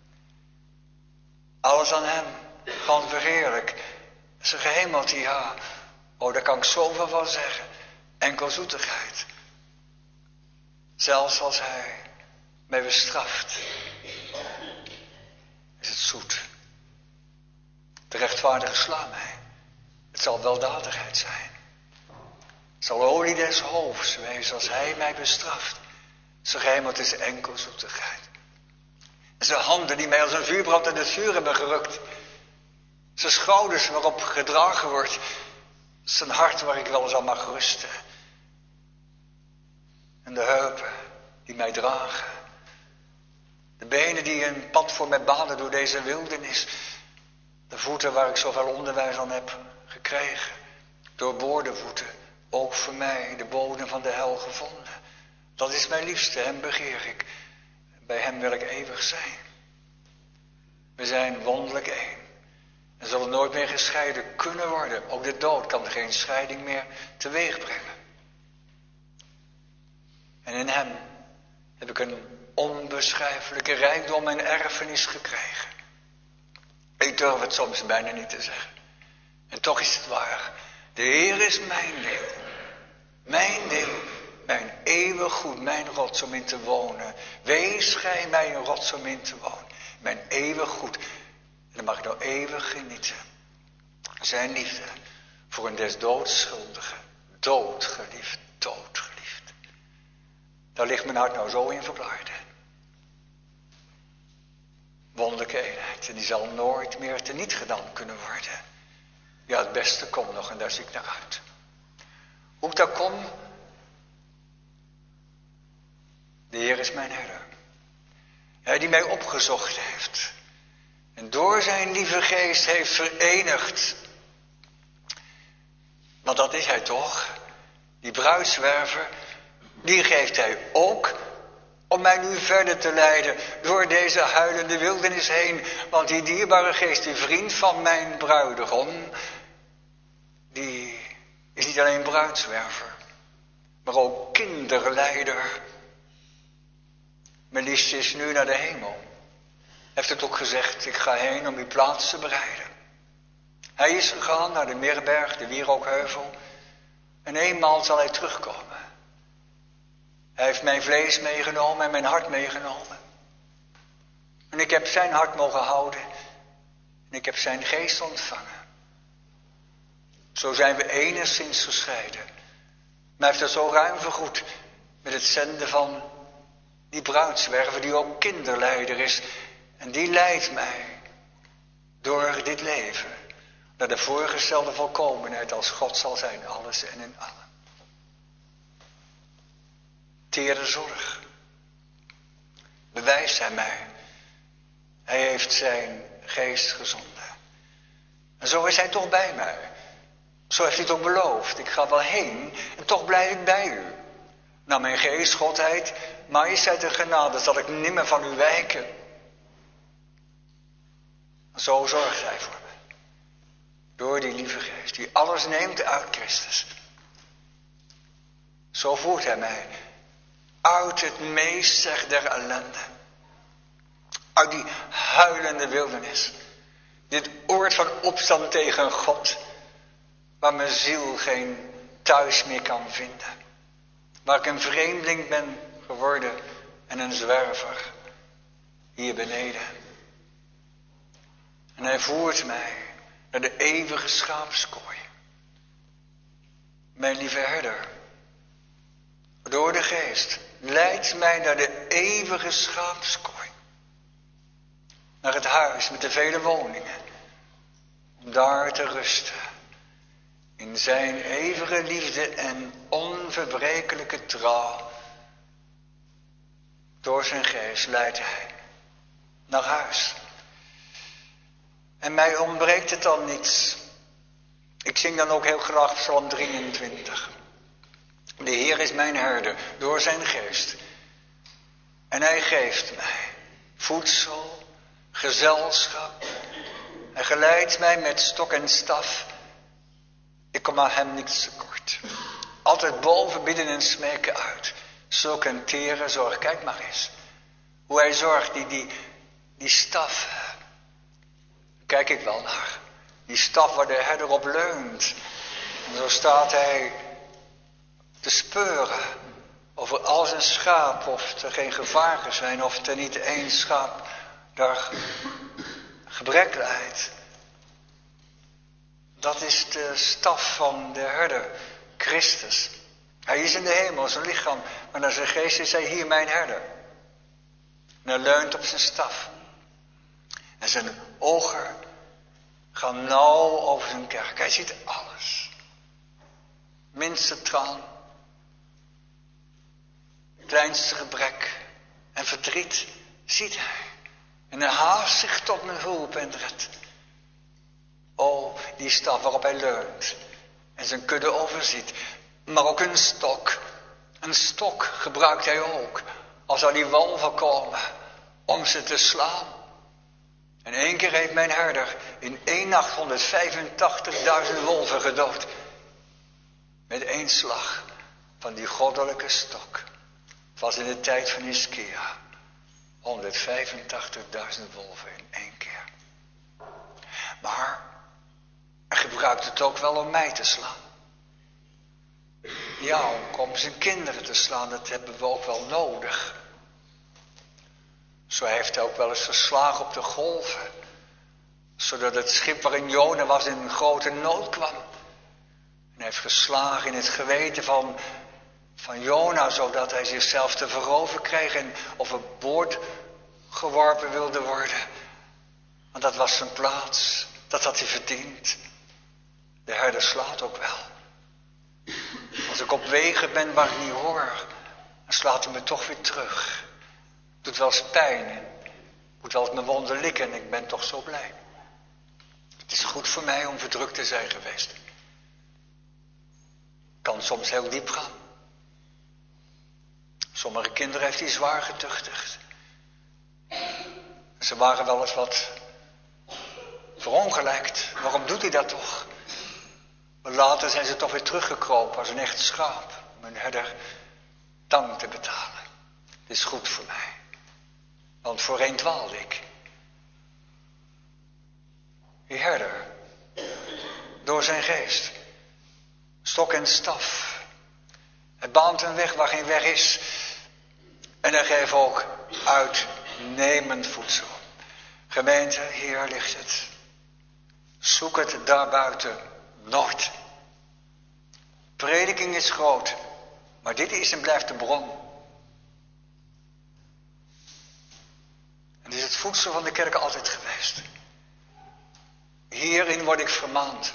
S2: Alles aan hem. Gewoon verheerlijk. Zijn gehemeld, ja. Oh, daar kan ik zoveel van zeggen. Enkel zoetigheid. Zelfs als hij mij bestraft. Is het zoet. De rechtvaardige sla mij. Het zal weldadigheid zijn. Het zal olie des hoofds wezen als hij mij bestraft. Zijn gehemeld is enkel zoetigheid. En zijn handen die mij als een vuurbrand in het vuur hebben gerukt. Zijn schouders waarop gedragen wordt. Zijn hart waar ik wel eens aan mag rusten. En de heupen die mij dragen. De benen die een pad voor mij banen door deze wildernis. De voeten waar ik zoveel onderwijs aan heb gekregen. Doorboorde voeten. Ook voor mij de bodem van de hel gevonden. Dat is mijn liefste, hem begeer ik. Bij hem wil ik eeuwig zijn. We zijn wonderlijk één. En zullen nooit meer gescheiden kunnen worden. Ook de dood kan geen scheiding meer teweeg brengen. En in hem heb ik een onbeschrijfelijke rijkdom en erfenis gekregen. Ik durf het soms bijna niet te zeggen. En toch is het waar. De Heer is mijn deel. Mijn deel. Mijn eeuwig goed. Mijn rots om in te wonen. Wees gij mij een rots om in te wonen. Mijn eeuwig goed. En dan mag ik nou eeuwig genieten. Zijn liefde. Voor een des doods schuldige. Doodgeliefd. Doodgeliefd. Daar ligt mijn hart nou zo in verklaard. Wonderlijke eenheid. En die zal nooit meer teniet gedaan kunnen worden. Ja, het beste komt nog en daar zie ik naar uit. Hoe ik daar kom? De Heer is mijn herder. Hij die mij opgezocht heeft. En door zijn lieve geest heeft verenigd. Want dat is hij toch. Die bruidswerver. Die geeft hij ook. Om mij nu verder te leiden. Door deze huilende wildernis heen. Want die dierbare geest, die vriend van mijn bruidegom. Die is niet alleen bruidswerver. Maar ook kinderleider. Mijn liefste is nu naar de hemel. Heeft het ook gezegd, ik ga heen om uw plaats te bereiden. Hij is gegaan naar de Mirberg, de Wierookheuvel. En eenmaal zal hij terugkomen. Hij heeft mijn vlees meegenomen en mijn hart meegenomen. En ik heb zijn hart mogen houden. En ik heb zijn geest ontvangen. Zo zijn we enigszins gescheiden. Maar hij heeft het zo ruim vergoed met het zenden van die bruidswerver die ook kinderleider is. En die leidt mij door dit leven naar de voorgestelde volkomenheid als God zal zijn, alles en in allen. Tere zorg. Bewijst hij mij. Hij heeft zijn geest gezonden. En zo is hij toch bij mij. Zo heeft hij het ook beloofd. Ik ga wel heen en toch blijf ik bij u. Naar mijn geest, godheid, majesteit en genade zal ik nimmer van u wijken. Zo zorgt hij voor me. Door die lieve geest die alles neemt uit Christus. Zo voert hij mij uit het meest zeg der ellende. Uit die huilende wildernis. Dit oord van opstand tegen God. Waar mijn ziel geen thuis meer kan vinden. waar ik een vreemdeling ben geworden en een zwerver hier beneden. En hij voert mij naar de eeuwige schaapskooi. Mijn lieve herder, door de geest, leidt mij naar de eeuwige schaapskooi. Naar het huis met de vele woningen. Om daar te rusten. In zijn eeuwige liefde en onverbrekelijke trouw. Door zijn geest leidt hij naar huis. En mij ontbreekt het dan niets. Ik zing dan ook heel graag Psalm 23. De Heer is mijn herder door zijn geest. En hij geeft mij voedsel, gezelschap. Hij geleidt mij met stok en staf. Ik kom aan hem niets tekort. Altijd boven bidden en smeken uit. Zulk een tere zorg. Kijk maar eens. Hoe hij zorgt, die staf. Kijk ik wel naar. Die staf waar de herder op leunt. En zo staat hij te speuren over al zijn schaap. Of er geen gevaren zijn. Of er niet één schaap daar gebrek lijdt. Dat is de staf van de herder, Christus. Hij is in de hemel, zijn lichaam. Maar naar zijn geest is hij hier mijn herder. En hij leunt op zijn staf. En zijn ogen gaan nauw over zijn kerk. Hij ziet alles. Minste traan. Kleinste gebrek. En verdriet ziet hij. En hij haast zich tot mijn hulp en red. O, die staf waarop hij leunt. En zijn kudde overziet. Maar ook een stok. Een stok gebruikt hij ook. Als zou die wolven komen. Om ze te slaan. En 1 keer heeft mijn herder in 1 nacht 185.000 wolven gedood. Met 1 slag van die goddelijke stok. Het was in de tijd van Ischia. 185.000 wolven in 1 keer. Maar hij gebruikt het ook wel om mij te slaan. Ja, om zijn kinderen te slaan, dat hebben we ook wel nodig. Zo heeft hij ook wel eens verslagen op de golven. Zodat het schip waarin Jona was in een grote nood kwam. En hij heeft geslagen in het geweten van Jona, zodat hij zichzelf te veroveren kreeg en overboord geworpen wilde worden. Want dat was zijn plaats. Dat had hij verdiend. De herder slaat ook wel. Als ik op wegen ben waar ik niet hoor, dan slaat hij me toch weer terug. Doet wel eens pijn en moet wel eens mijn wonden likken en ik ben toch zo blij. Het is goed voor mij om verdrukt te zijn geweest. Kan soms heel diep gaan. Sommige kinderen heeft hij zwaar getuchtigd. Ze waren wel eens wat verongelijkt. Waarom doet hij dat toch? Maar later zijn ze toch weer teruggekropen als een echt schaap. Om hun herder dank te betalen. Het is goed voor mij. Want voorheen dwaalde ik. Die herder. Door zijn geest. Stok en staf. Hij baant een weg waar geen weg is. En hij geeft ook uitnemend voedsel. Gemeente, hier ligt het. Zoek het daarbuiten nooit. Prediking is groot. Maar dit is en blijft de bron. En dit is het voedsel van de kerk altijd geweest. Hierin word ik vermaand.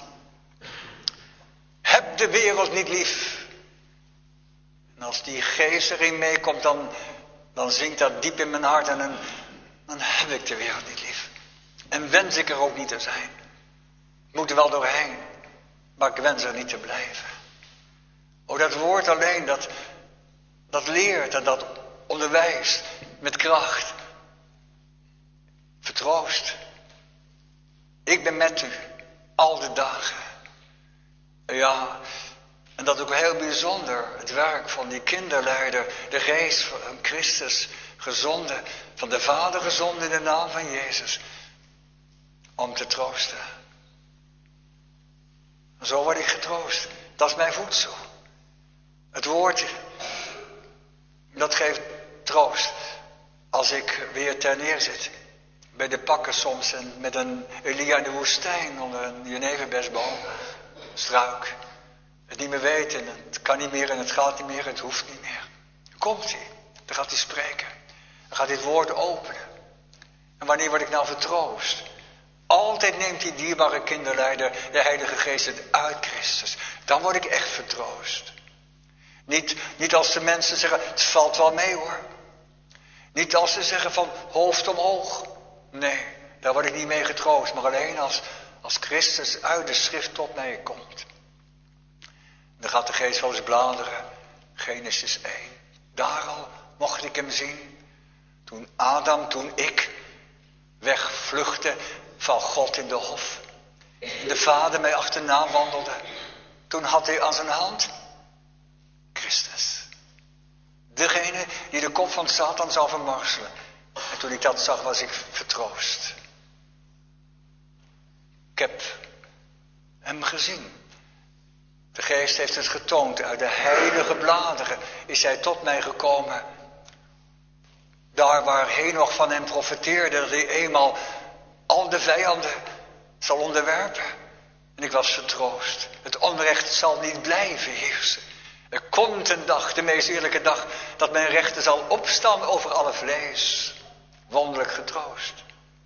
S2: Heb de wereld niet lief. En als die geest erin meekomt, dan zinkt dat diep in mijn hart. En dan heb ik de wereld niet lief. En wens ik er ook niet te zijn. Ik moet er wel doorheen. Maar ik wens er niet te blijven. Oh, dat woord alleen, dat leert en dat onderwijst met kracht. Vertroost. Ik ben met u al de dagen. Ja, en dat ook heel bijzonder. Het werk van die kinderleider. De geest van Christus gezonden. Van de Vader gezonden in de naam van Jezus. Om te troosten. En zo word ik getroost. Dat is mijn voedsel. Het woord Dat geeft troost. Als ik weer ter neer zit. Bij de pakken soms. En met een Elia in de woestijn. Onder een jeneverbesboom. Struik. Het niet meer weet. En het kan niet meer. En het gaat niet meer. Het hoeft niet meer. Dan komt hij. Dan gaat hij spreken. Dan gaat hij het woord openen. En wanneer word ik nou vertroost? Altijd neemt die dierbare kinderleider, de Heilige Geest, het uit Christus. Dan word ik echt vertroost. Niet als de mensen zeggen, het valt wel mee hoor. Niet als ze zeggen van hoofd omhoog. Nee, daar word ik niet mee getroost. Maar alleen als Christus uit de schrift tot mij komt. Dan gaat de Geest wel eens bladeren. Genesis 1. Daar al mocht ik hem zien. Toen ik wegvluchtte van God in de hof. En de Vader mij achterna wandelde. Toen had hij aan zijn hand Christus. Degene die de kop van Satan zou vermorzelen. En toen ik dat zag was ik vertroost. Ik heb hem gezien. De Geest heeft het getoond. Uit de heilige bladeren is hij tot mij gekomen. Daar waar Henoch van hem profeteerde dat hij eenmaal al de vijanden zal onderwerpen. En ik was vertroost. Het onrecht zal niet blijven heersen. Er komt een dag, de meest eerlijke dag, dat mijn rechter zal opstaan over alle vlees. Wonderlijk getroost.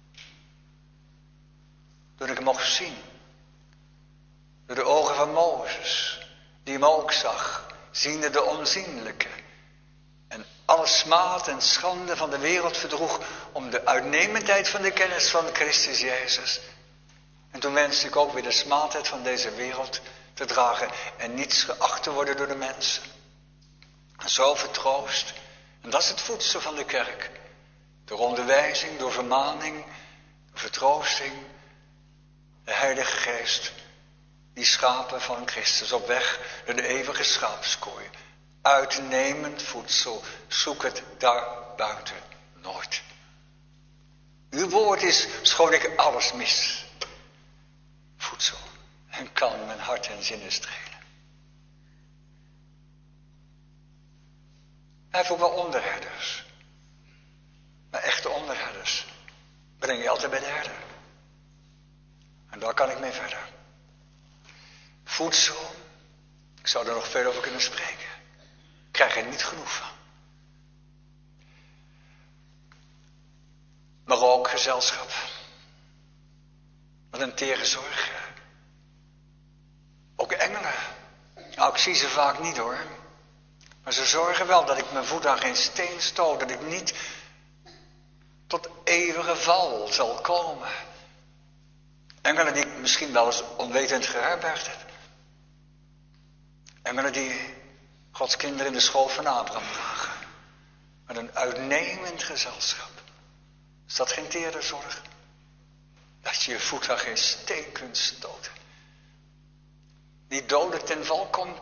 S2: Toen ik hem mocht zien. Door de ogen van Mozes, die hem ook zag, ziende de onzienlijke. En alle smaad en schande van de wereld verdroeg om de uitnemendheid van de kennis van Christus Jezus. En toen wenste ik ook weer de smaadheid van deze wereld te dragen en niets geacht te worden door de mensen. En zo vertroost. En dat is het voedsel van de kerk. Door onderwijzing, door vermaning, door vertroosting. De Heilige Geest, die schapen van Christus op weg naar de eeuwige schaapskooi. Uitnemend voedsel, zoek het daar buiten nooit. Uw woord is, schoon ik alles mis, voedsel en kan mijn hart en zinnen strelen. Hij heeft ook wel onderherders. Maar echte onderherders breng je altijd bij de herder. En daar kan ik mee verder. Voedsel, ik zou er nog veel over kunnen spreken. Ik krijg er niet genoeg van. Maar ook gezelschap. Wat een tere zorg. Ook engelen. Nou, ik zie ze vaak niet hoor. Maar ze zorgen wel dat ik mijn voet aan geen steen stoot. Dat ik niet tot eeuwige val zal komen. Engelen die ik misschien wel eens onwetend geherbergd heb. Engelen die Gods kinderen in de school van Abraham dragen. Met een uitnemend gezelschap. Is dat geen tere zorg? Dat je je voet aan geen steen kunt stoten. Die dodelijk ten val komt.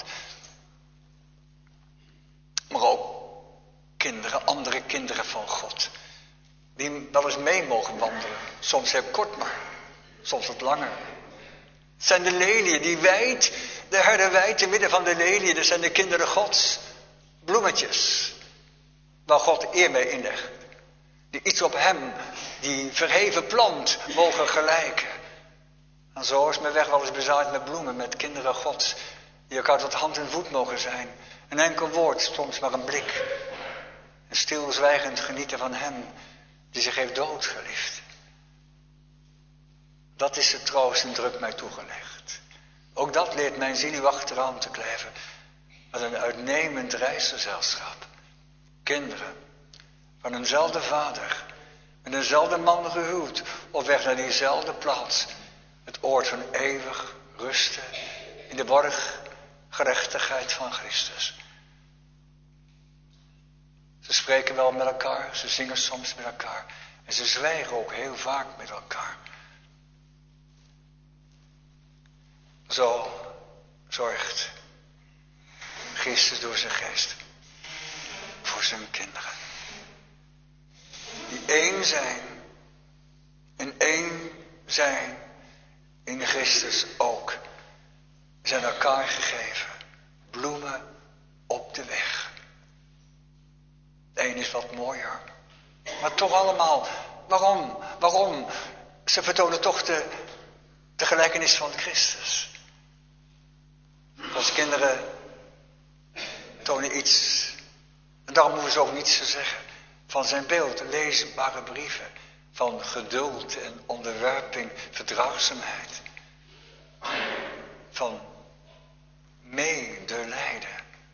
S2: Maar ook kinderen, andere kinderen van God. Die wel eens mee mogen wandelen. Soms heel kort maar. Soms wat langer. Het zijn de leliën die wijdt. De herder wijdt te midden van de leliën. Dat zijn de kinderen Gods. Bloemetjes. Waar God eer mee inlegt. Die iets op hem, die verheven plant, mogen gelijken. En zo is mijn weg wel eens bezaaid met bloemen, met kinderen Gods. Die elkaar tot hand en voet mogen zijn. Een enkel woord, soms maar een blik. En stilzwijgend genieten van hem, die zich heeft doodgeliefd. Dat is de troost en druk mij toegelegd. Ook dat leert mijn ziel u achteraan te kleven. Met een uitnemend reisgezelschap. Kinderen van eenzelfde vader. Met eenzelfde man gehuwd. Op weg naar diezelfde plaats. Het oord van eeuwig rusten. In de borg gerechtigheid van Christus. Ze spreken wel met elkaar. Ze zingen soms met elkaar. En ze zwijgen ook heel vaak met elkaar. Zo zorgt Christus door zijn geest voor zijn kinderen. Die één zijn en één zijn in Christus ook. Zijn elkaar gegeven. Bloemen op de weg. De een is wat mooier. Maar toch allemaal. Waarom? Ze vertonen toch de gelijkenis van Christus. Als kinderen tonen iets. En daarom hoeven ze ook niets te zeggen. Van zijn beeld, leesbare brieven. Van geduld en onderwerping, verdraagzaamheid. Van medelijden.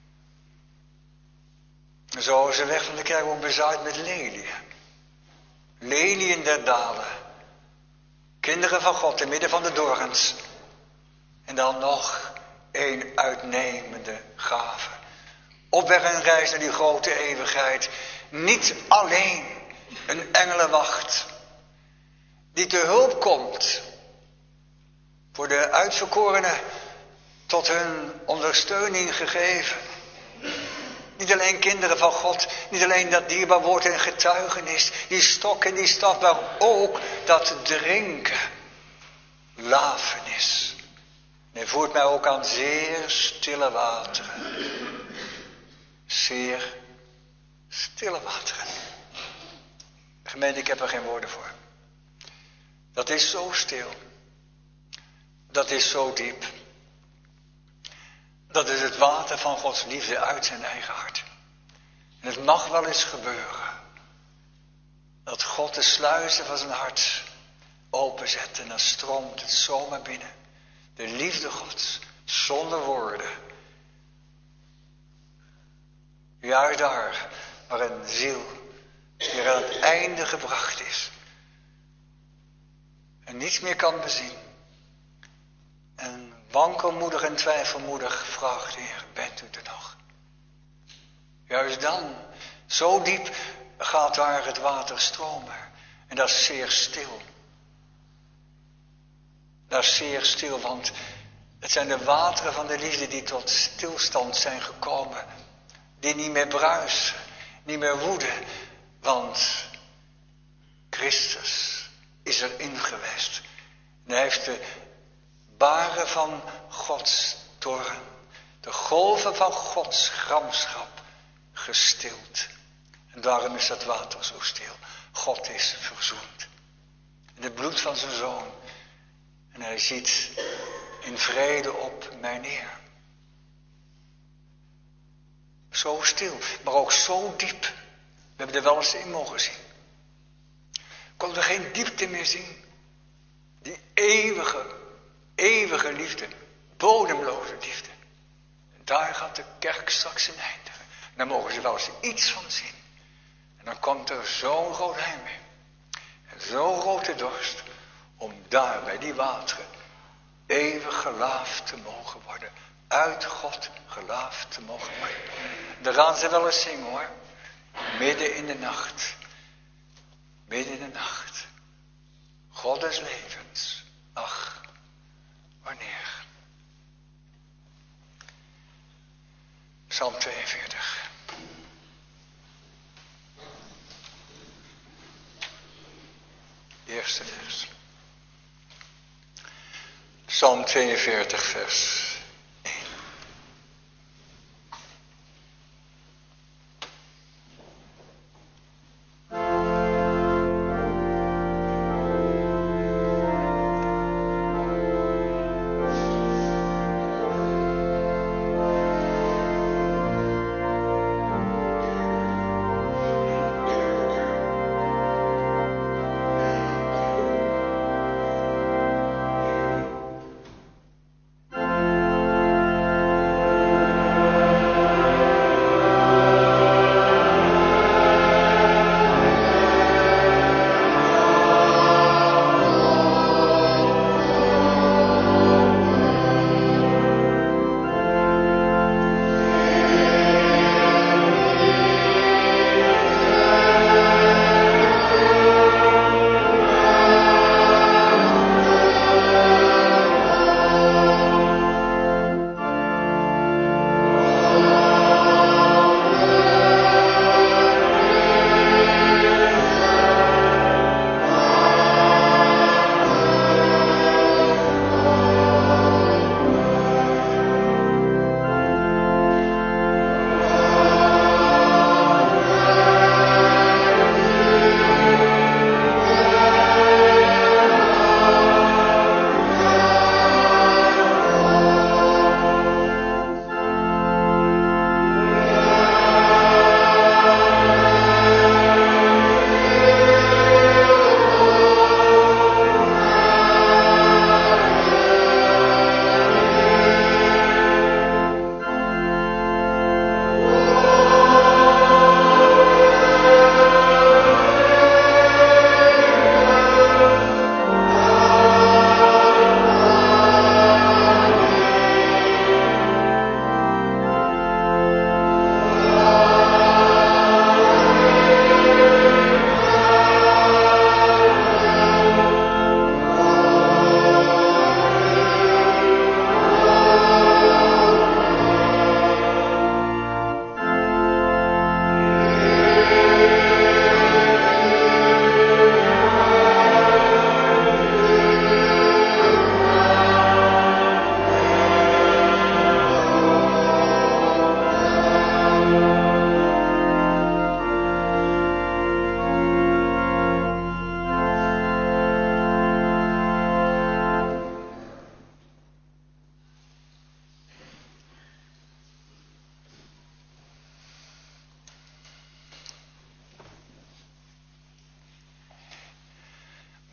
S2: En zo is de weg van de kerk ook bezaaid met leliën. Leliën der dalen. Kinderen van God, in midden van de dorens. En dan nog een uitnemende gave. Op weg en reis naar die grote eeuwigheid. Niet alleen een engelenwacht. Die te hulp komt. Voor de uitverkorenen tot hun ondersteuning gegeven. Niet alleen kinderen van God, niet alleen dat dierbaar woord en getuigenis, die stok en die staf, maar ook dat drinken, lafenis. En hij voert mij ook aan zeer stille wateren. Zeer stille wateren. Gemeente, ik heb er geen woorden voor. Dat is zo stil. Dat is zo diep. Dat is het water van Gods liefde uit zijn eigen hart. En het mag wel eens gebeuren. Dat God de sluizen van zijn hart openzet. En dan stroomt het zomaar binnen. De liefde Gods. Zonder woorden. Juist daar waar een ziel weer aan het einde gebracht is. En niets meer kan bezien. En wankelmoedig en twijfelmoedig vraagt de Heer, bent u er nog? Juist dan, zo diep gaat daar het water stromen. En dat is zeer stil. Dat is zeer stil, want het zijn de wateren van de liefde die tot stilstand zijn gekomen. Die niet meer bruisen, niet meer woeden. Want Christus is erin geweest. En hij heeft de baren van Gods toorn, de golven van Gods gramschap gestild. En daarom is dat water zo stil. God is verzoend. In het bloed van zijn zoon. En hij ziet in vrede op mij neer. Zo stil, maar ook zo diep. We hebben er wel eens in mogen zien. Konden we geen diepte meer zien. Die eeuwige liefde. Bodemloze liefde. En daar gaat de kerk straks in eindigen. En daar mogen ze wel eens iets van zien. En dan komt er zo'n groot heimwee. En zo'n grote dorst. Om daar bij die wateren eeuwig gelaafd te mogen worden. Uit God gelaafd te mogen worden. Daar gaan ze wel eens zingen hoor. Midden in de nacht. Midden in de nacht. God des levens. Ach, wanneer? Psalm 42. Eerste vers. Psalm 42 vers 1.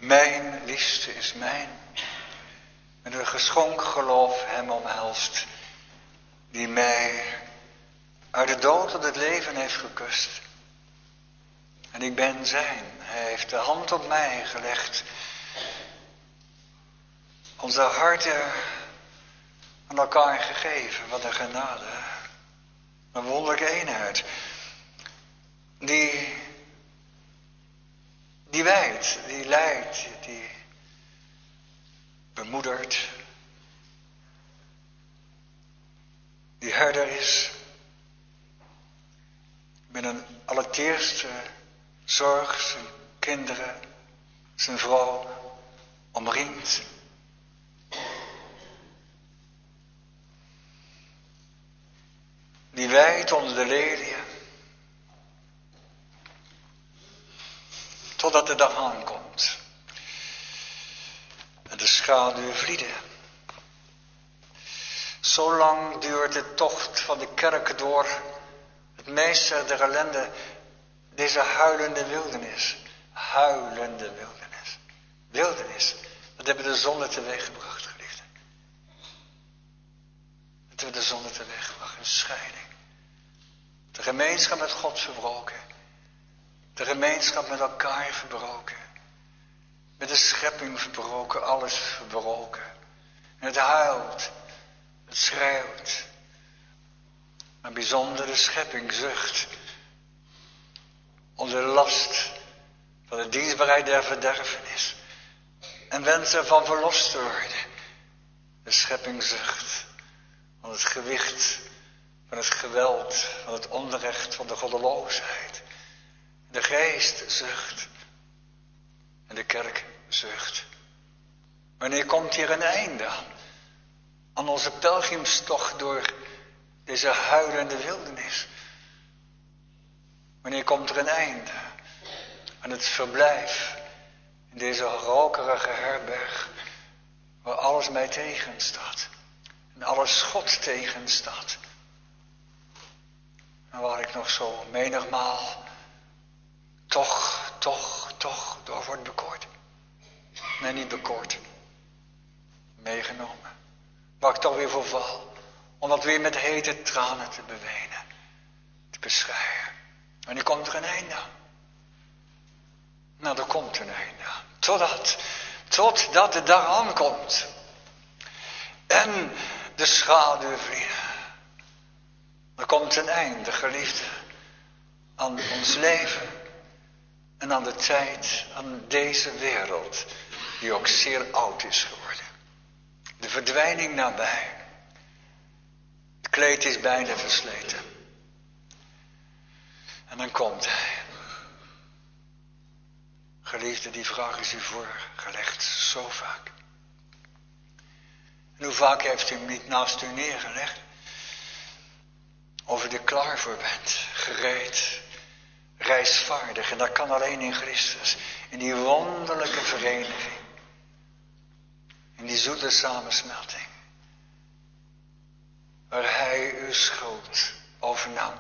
S2: Mijn liefste is mijn. Met een geschonken geloof hem omhelst. Die mij uit de dood tot het leven heeft gekust. En ik ben zijn. Hij heeft de hand op mij gelegd. Onze harten aan elkaar gegeven. Wat een genade. Een wonderlijke eenheid. Die wijdt, die leidt, die bemoedert. Die herder is. Met een allereerste zorg zijn kinderen, zijn vrouw omringt. Die wijdt onder de leliën. Totdat de dag aankomt. En de schaduwen vlieden. Zo lang duurt de tocht van de kerk door het meeste der ellende. Deze huilende wildernis. Huilende wildernis. Wildernis. Dat hebben de zonde teweeggebracht, geliefde. Dat hebben de zonde teweeggebracht. Een scheiding. De gemeenschap met God verbroken. De gemeenschap met elkaar verbroken. Met de schepping verbroken. Alles verbroken. En het huilt. Het schreeuwt. Maar bijzonder de schepping zucht. Onder de last van de dienstbaarheid der verderfenis. En wensen van verlost te worden. De schepping zucht. Van het gewicht. Van het geweld. Van het onrecht. Van de goddeloosheid. De geest zucht. En de kerk zucht. Wanneer komt hier een einde aan? Aan onze pelgrimstocht door deze huilende wildernis. Wanneer komt er een einde aan het verblijf in deze rokerige herberg. Waar alles mij tegenstaat. En alles God tegenstaat. En waar ik nog zo menigmaal toch door wordt bekoord. Nee, niet bekoord. Meegenomen. Waar ik toch weer voor val. Om dat weer met hete tranen te bewenen. Te beschrijven. En nu komt er een einde aan. Nou, er komt een einde aan. Totdat de dag aankomt. En de schaduw vliegen. Er komt een einde, geliefde. Aan ons leven. En aan de tijd, aan deze wereld, die ook zeer oud is geworden. De verdwijning nabij. Het kleed is bijna versleten. En dan komt hij. Geliefde, die vraag is u voorgelegd, zo vaak. En hoe vaak heeft u hem niet naast u neergelegd? Of u er klaar voor bent, gereed, reisvaardig. En dat kan alleen in Christus. In die wonderlijke vereniging. In die zoete samensmelting. Waar hij uw schuld overnam.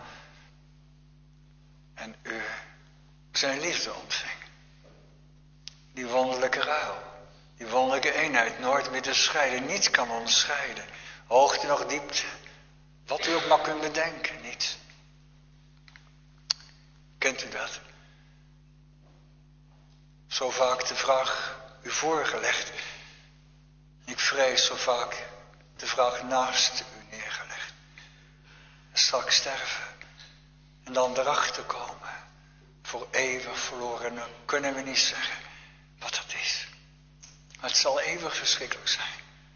S2: En u zijn liefde ontving. Die wonderlijke ruil. Die wonderlijke eenheid. Nooit meer te scheiden. Niets kan ons scheiden. Hoogte nog diepte. Wat u ook maar kunt bedenken. Niets. Kent u dat? Zo vaak de vraag u voorgelegd. Ik vrees zo vaak de vraag naast u neergelegd. En straks sterven. En dan erachter komen. Voor eeuwig verloren. Dan kunnen we niet zeggen wat dat is. Maar het zal eeuwig verschrikkelijk zijn.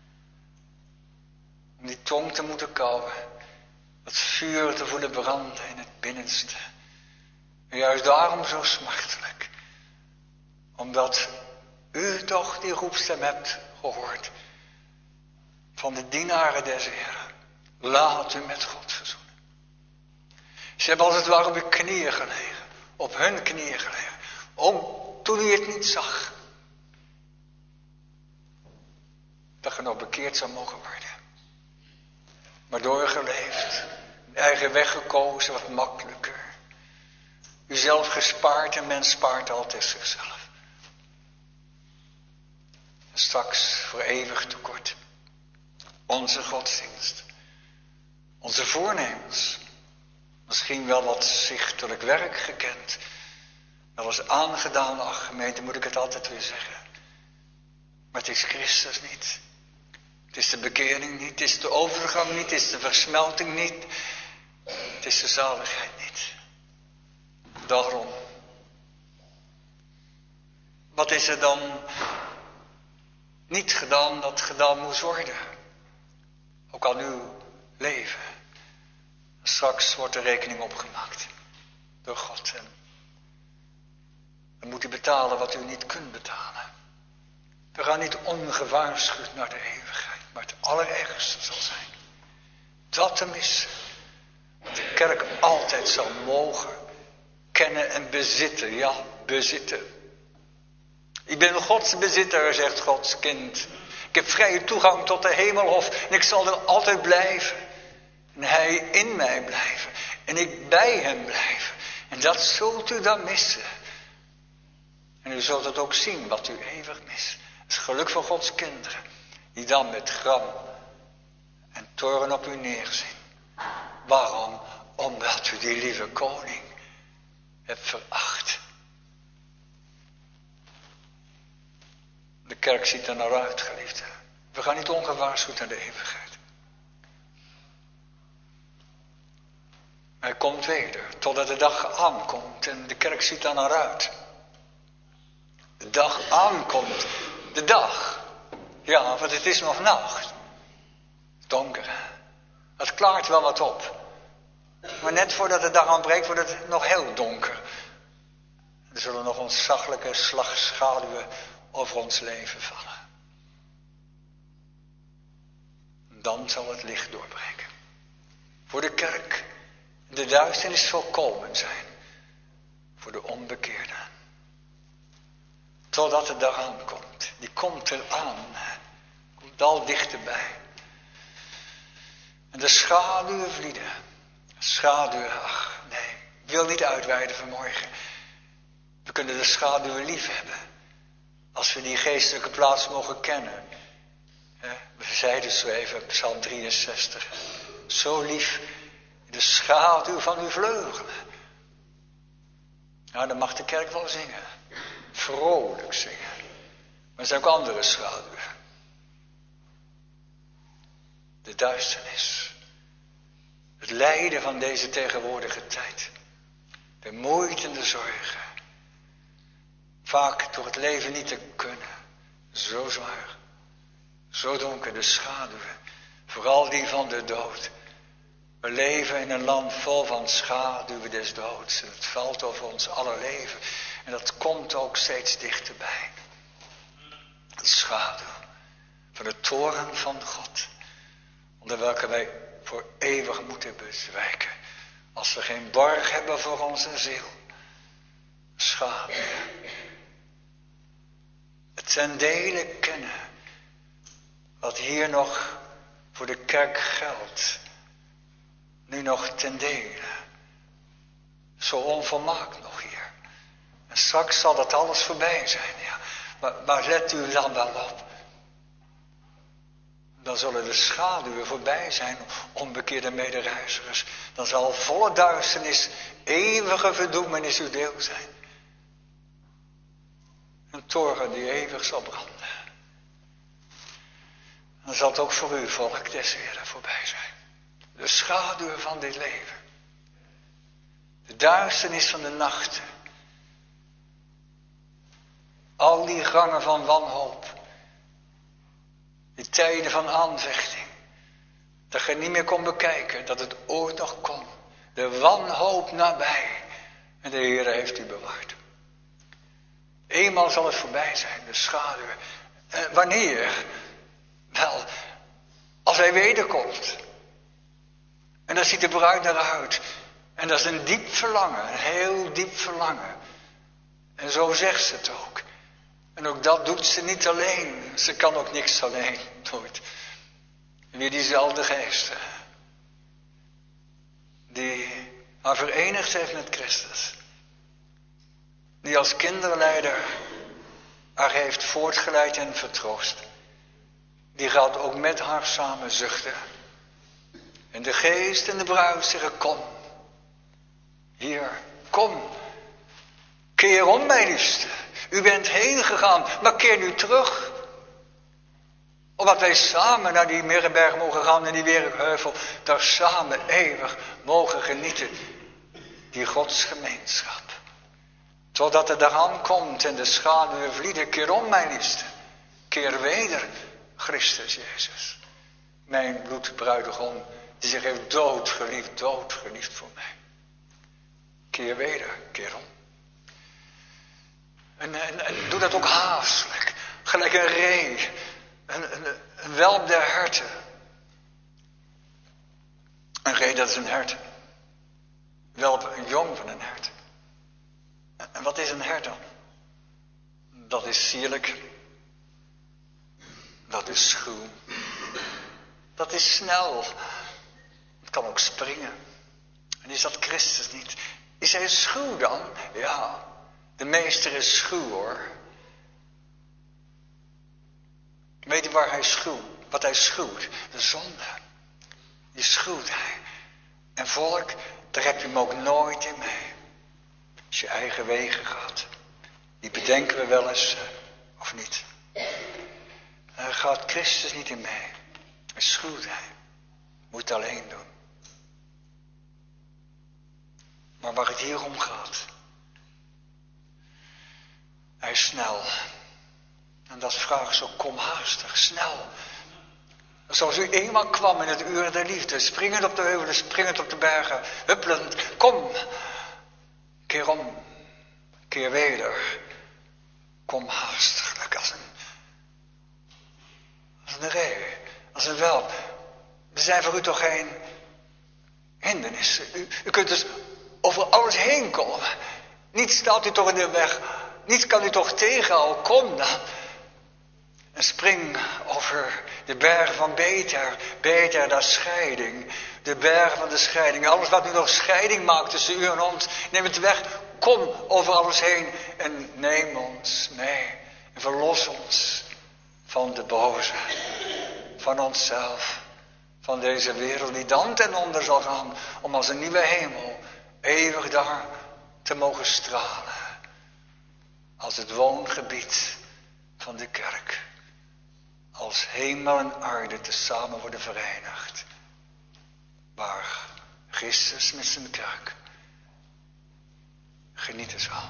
S2: Om die tong te moeten kauwen. Dat vuur te voelen branden in het binnenste. En juist daarom zo smartelijk. Omdat u toch die roepstem hebt gehoord. Van de dienaren des Heren. Laat u met God verzoenen. Ze hebben als het ware op uw knieën gelegen. Op hun knieën gelegen. Toen u het niet zag. Dat je nog bekeerd zou mogen worden. Maar doorgeleefd. Eigen weg gekozen, wat makkelijker. U zelf gespaard en men spaart altijd zichzelf. straks voor eeuwig tekort. Onze godsdienst, onze voornemens, misschien wel wat zichtelijk werk gekend, wel eens aangedaan, ach gemeente, moet ik het altijd weer zeggen. Maar het is Christus niet. Het is de bekering niet, het is de overgang niet, het is de versmelting niet. Het is de zaligheid niet. Daarom. Wat is er dan niet gedaan dat gedaan moest worden? Ook aan uw leven. Straks wordt de rekening opgemaakt. Door God. En dan moet u betalen wat u niet kunt betalen. We gaan niet ongewaarschuwd naar de eeuwigheid. Maar het allerergste zal zijn dat te missen. Wat de kerk altijd zal mogen kennen en bezitten. Ja, bezitten. Ik ben Gods bezitter, zegt Gods kind. Ik heb vrije toegang tot de hemelhof. En ik zal er altijd blijven. En hij in mij blijven. En ik bij hem blijven. En dat zult u dan missen. En u zult het ook zien wat u eeuwig mist. Het is geluk voor Gods kinderen. Die dan met gram en toorn op u neerzien. Waarom? Omdat u die lieve koning hebt veracht. De kerk ziet er naar uit, geliefde. We gaan niet ongewaarschuwd naar de eeuwigheid. Hij komt weder, totdat de dag aankomt. En de kerk ziet er naar uit. De dag aankomt. De dag. Ja, want het is nog nacht. Donker. Het klaart wel wat op. Maar net voordat de dag aanbreekt wordt het nog heel donker. Er zullen nog ontzaglijke slagschaduwen over ons leven vallen. Dan zal het licht doorbreken. Voor de kerk. De duisternis volkomen zijn. Voor de onbekeerden. Totdat de dag aankomt. Die komt eraan. Komt al dichterbij. En de schaduwen vlieden. Schaduwen, ach nee. Ik wil niet uitweiden vanmorgen. We kunnen de schaduwen lief hebben. Als we die geestelijke plaats mogen kennen. We zeiden zo even, Psalm 63. Zo lief de schaduw van uw vleugelen. Nou, dan mag de kerk wel zingen. Vrolijk zingen. Maar er zijn ook andere schaduwen. De duisternis. Het lijden van deze tegenwoordige tijd. De moeite en de zorgen. Vaak door het leven niet te kunnen. Zo zwaar. Zo donker de schaduwen. Vooral die van de dood. We leven in een land vol van schaduwen des doods. En het valt over ons aller leven. En dat komt ook steeds dichterbij. De schaduw van de toren van God. Onder welke wij voor eeuwig moeten bezwijken. Als we geen borg hebben voor onze ziel. Schaduw. Het ten dele kennen. Wat hier nog voor de kerk geldt. Nu nog ten dele. Zo onvolmaakt nog hier. En straks zal dat alles voorbij zijn. Ja. Maar let u dan wel op. Dan zullen de schaduwen voorbij zijn, onbekeerde medereizigers. Dan zal volle duisternis, eeuwige verdoemenis uw deel zijn. Een toren die eeuwig zal branden. Dan zal het ook voor uw volk des Heren voorbij zijn. De schaduwen van dit leven. De duisternis van de nachten. Al die gangen van wanhoop. Die tijden van aanvechting. Dat je niet meer kon bekijken. Dat het ooit nog kon. De wanhoop nabij. En de Heer heeft u bewaard. Eenmaal zal het voorbij zijn. De schaduwen. En wanneer? Wel, als hij wederkomt. En dan ziet de bruid eruit. En dat is een diep verlangen. Een heel diep verlangen. En zo zegt ze het ook. En ook dat doet ze niet alleen. Ze kan ook niks alleen. Nooit. Weer diezelfde geest. Die haar verenigd heeft met Christus. Die als kinderleider haar heeft voortgeleid en vertroost. Die gaat ook met haar samen zuchten. En de geest en de bruid zeggen, kom. Hier, kom. Keer om, mijn liefste. U bent heen gegaan, maar keer nu terug. Opdat wij samen naar die Merenberg mogen gaan en die Weregheuvel. Daar samen eeuwig mogen genieten. Die godsgemeenschap. Totdat het eraan komt en de schaduwen vlieden. Keer om, mijn liefste. Keer weder, Christus Jezus. Mijn bloedbruidegom, die zich heeft doodgeliefd voor mij. Keer weder, keer om. En doe dat ook haastelijk. Gelijk een ree. Een welp der herten. Een ree, dat is een hert. Welp, een jong van een hert. En wat is een hert dan? Dat is sierlijk. Dat is schuw. Dat is snel. Het kan ook springen. En is dat Christus niet? Is hij schuw dan? Ja. De meester is schuw, hoor. Weet je waar hij schuwt? Wat hij schuwt? De zonde. Die schuwt hij. En volk, daar heb je hem ook nooit in mee. Als je eigen wegen gaat. Die bedenken we wel eens, of niet. Daar gaat Christus niet in mee. Hij schuwt hij. Moet het alleen doen. Maar waar het hier om gaat. Hij is snel. En dat vraagt zo, kom haastig, snel. Zoals u eenmaal kwam in het uur der liefde. Springend op de heuvelen, springend op de bergen. Huppelend, kom. Keer om, keer weder. Kom haastiglijk als een ree, als een welp. Er zijn voor u toch geen hindernissen. U kunt dus over alles heen komen. Niets staat u toch in de weg. Niets kan u toch tegenhouden. Kom dan. En spring over de bergen van Beter. Beter, dat is scheiding. De bergen van de scheiding. Alles wat nu nog scheiding maakt tussen u en ons. Neem het weg. Kom over alles heen. En neem ons mee. En verlos ons van de boze. Van onszelf. Van deze wereld die dan ten onder zal gaan. Om als een nieuwe hemel eeuwig daar te mogen stralen. Als het woongebied van de kerk. Als hemel en aarde tezamen worden verenigd. Waar Christus met zijn kerk genieten zal.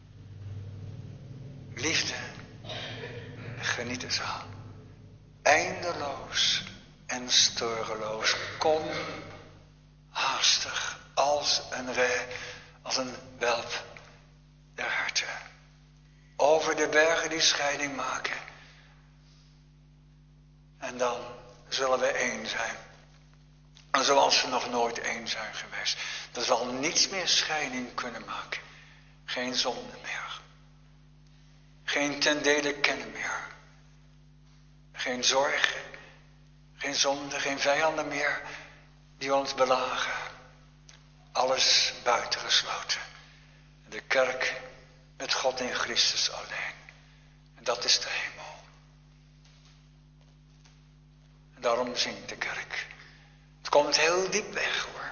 S2: Liefde genieten zal. Eindeloos en storeloos. Kom haastig als een ree, als een welp der herten. Over de bergen die scheiding maken. En dan zullen we één zijn. En zoals we nog nooit één zijn geweest. Er zal niets meer scheiding kunnen maken. Geen zonde meer. Geen ten dele kennen meer. Geen zorgen. Geen zonde, geen vijanden meer die ons belagen. Alles buitengesloten. De kerk met God in Christus alleen. En dat is de hemel. En daarom zingt de kerk. Het komt heel diep weg, hoor.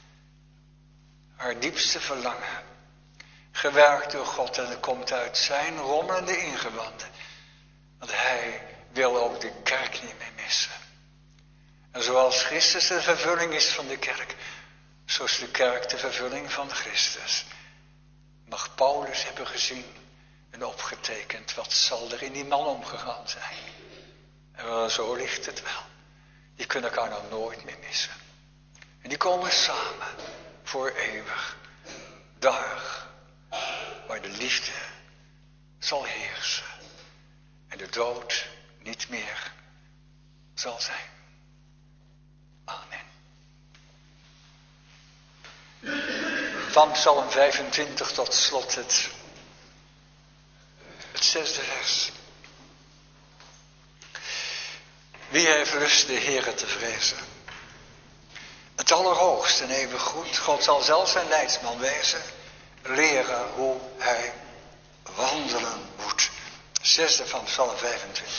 S2: Haar diepste verlangen. Gewerkt door God en het komt uit zijn rommelende ingewanden. Want hij wil ook de kerk niet meer missen. En zoals Christus de vervulling is van de kerk. Zo is de kerk de vervulling van Christus. Mag Paulus hebben gezien en opgetekend. Wat zal er in die man omgegaan zijn. En zo ligt het wel. Die kunnen elkaar nou nooit meer missen. En die komen samen voor eeuwig. Daar waar de liefde zal heersen. En de dood niet meer zal zijn. Amen. Van Psalm 25 tot slot het 6e vers. Wie heeft lust de Heere te vrezen? Het allerhoogste en eeuwig goed. God zal zelf zijn leidsman wezen. Leren hoe hij wandelen moet. zesde van Psalm 25.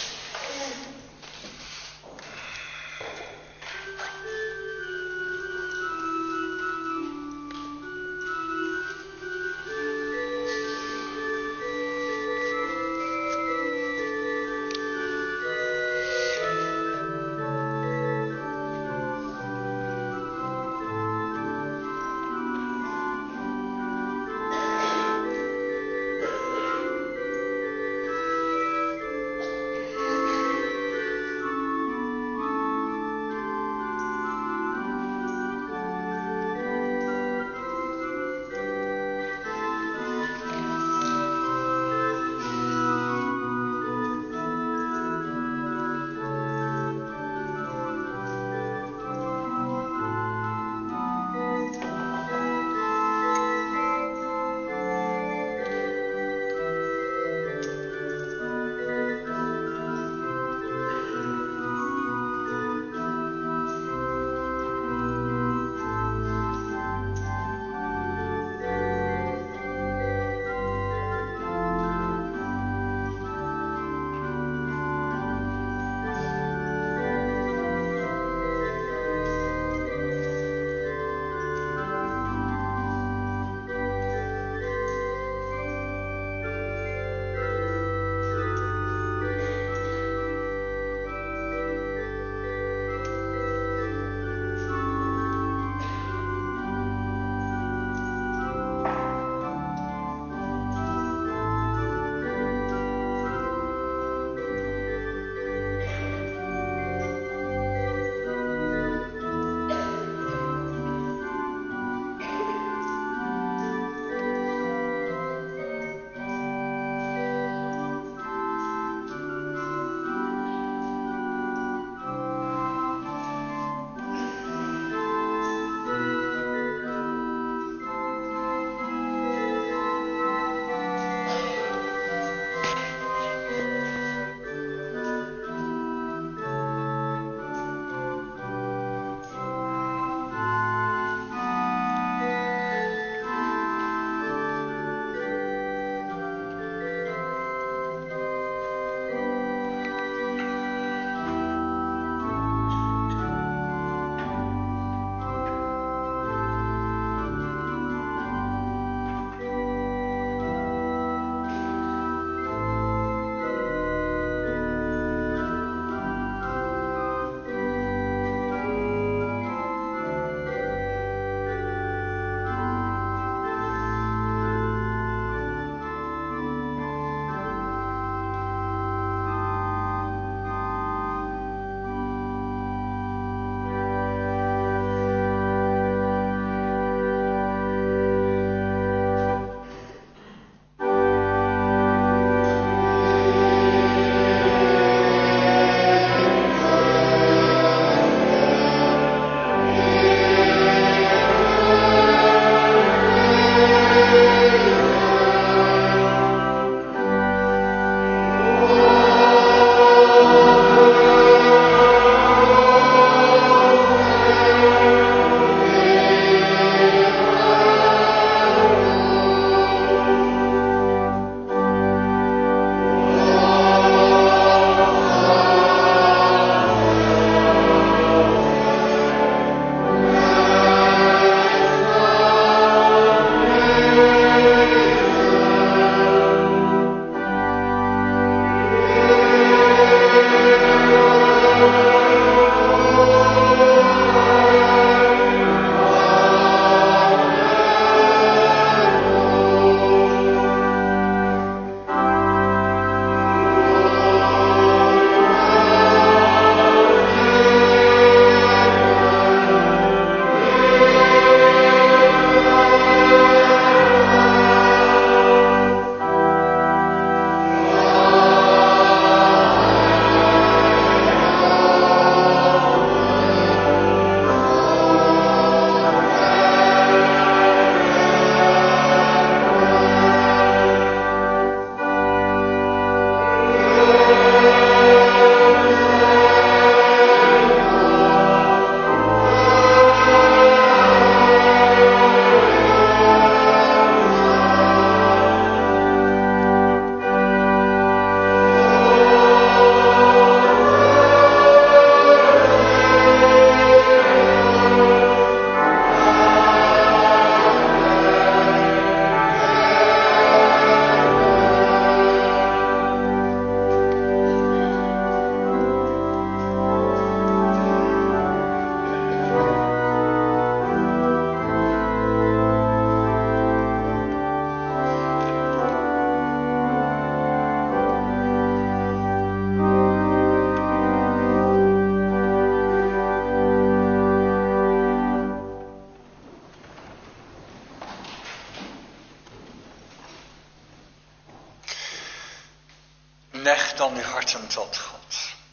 S2: Neig dan uw harten tot God.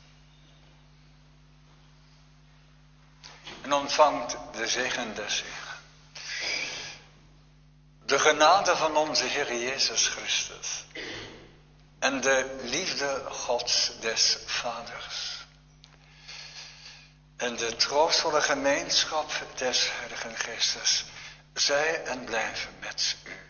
S2: En ontvangt de zegen des Heren. De genade van onze Heer Jezus Christus. En de liefde Gods des Vaders. En de troostvolle gemeenschap des Heiligen Geestes. Zij en blijven met u.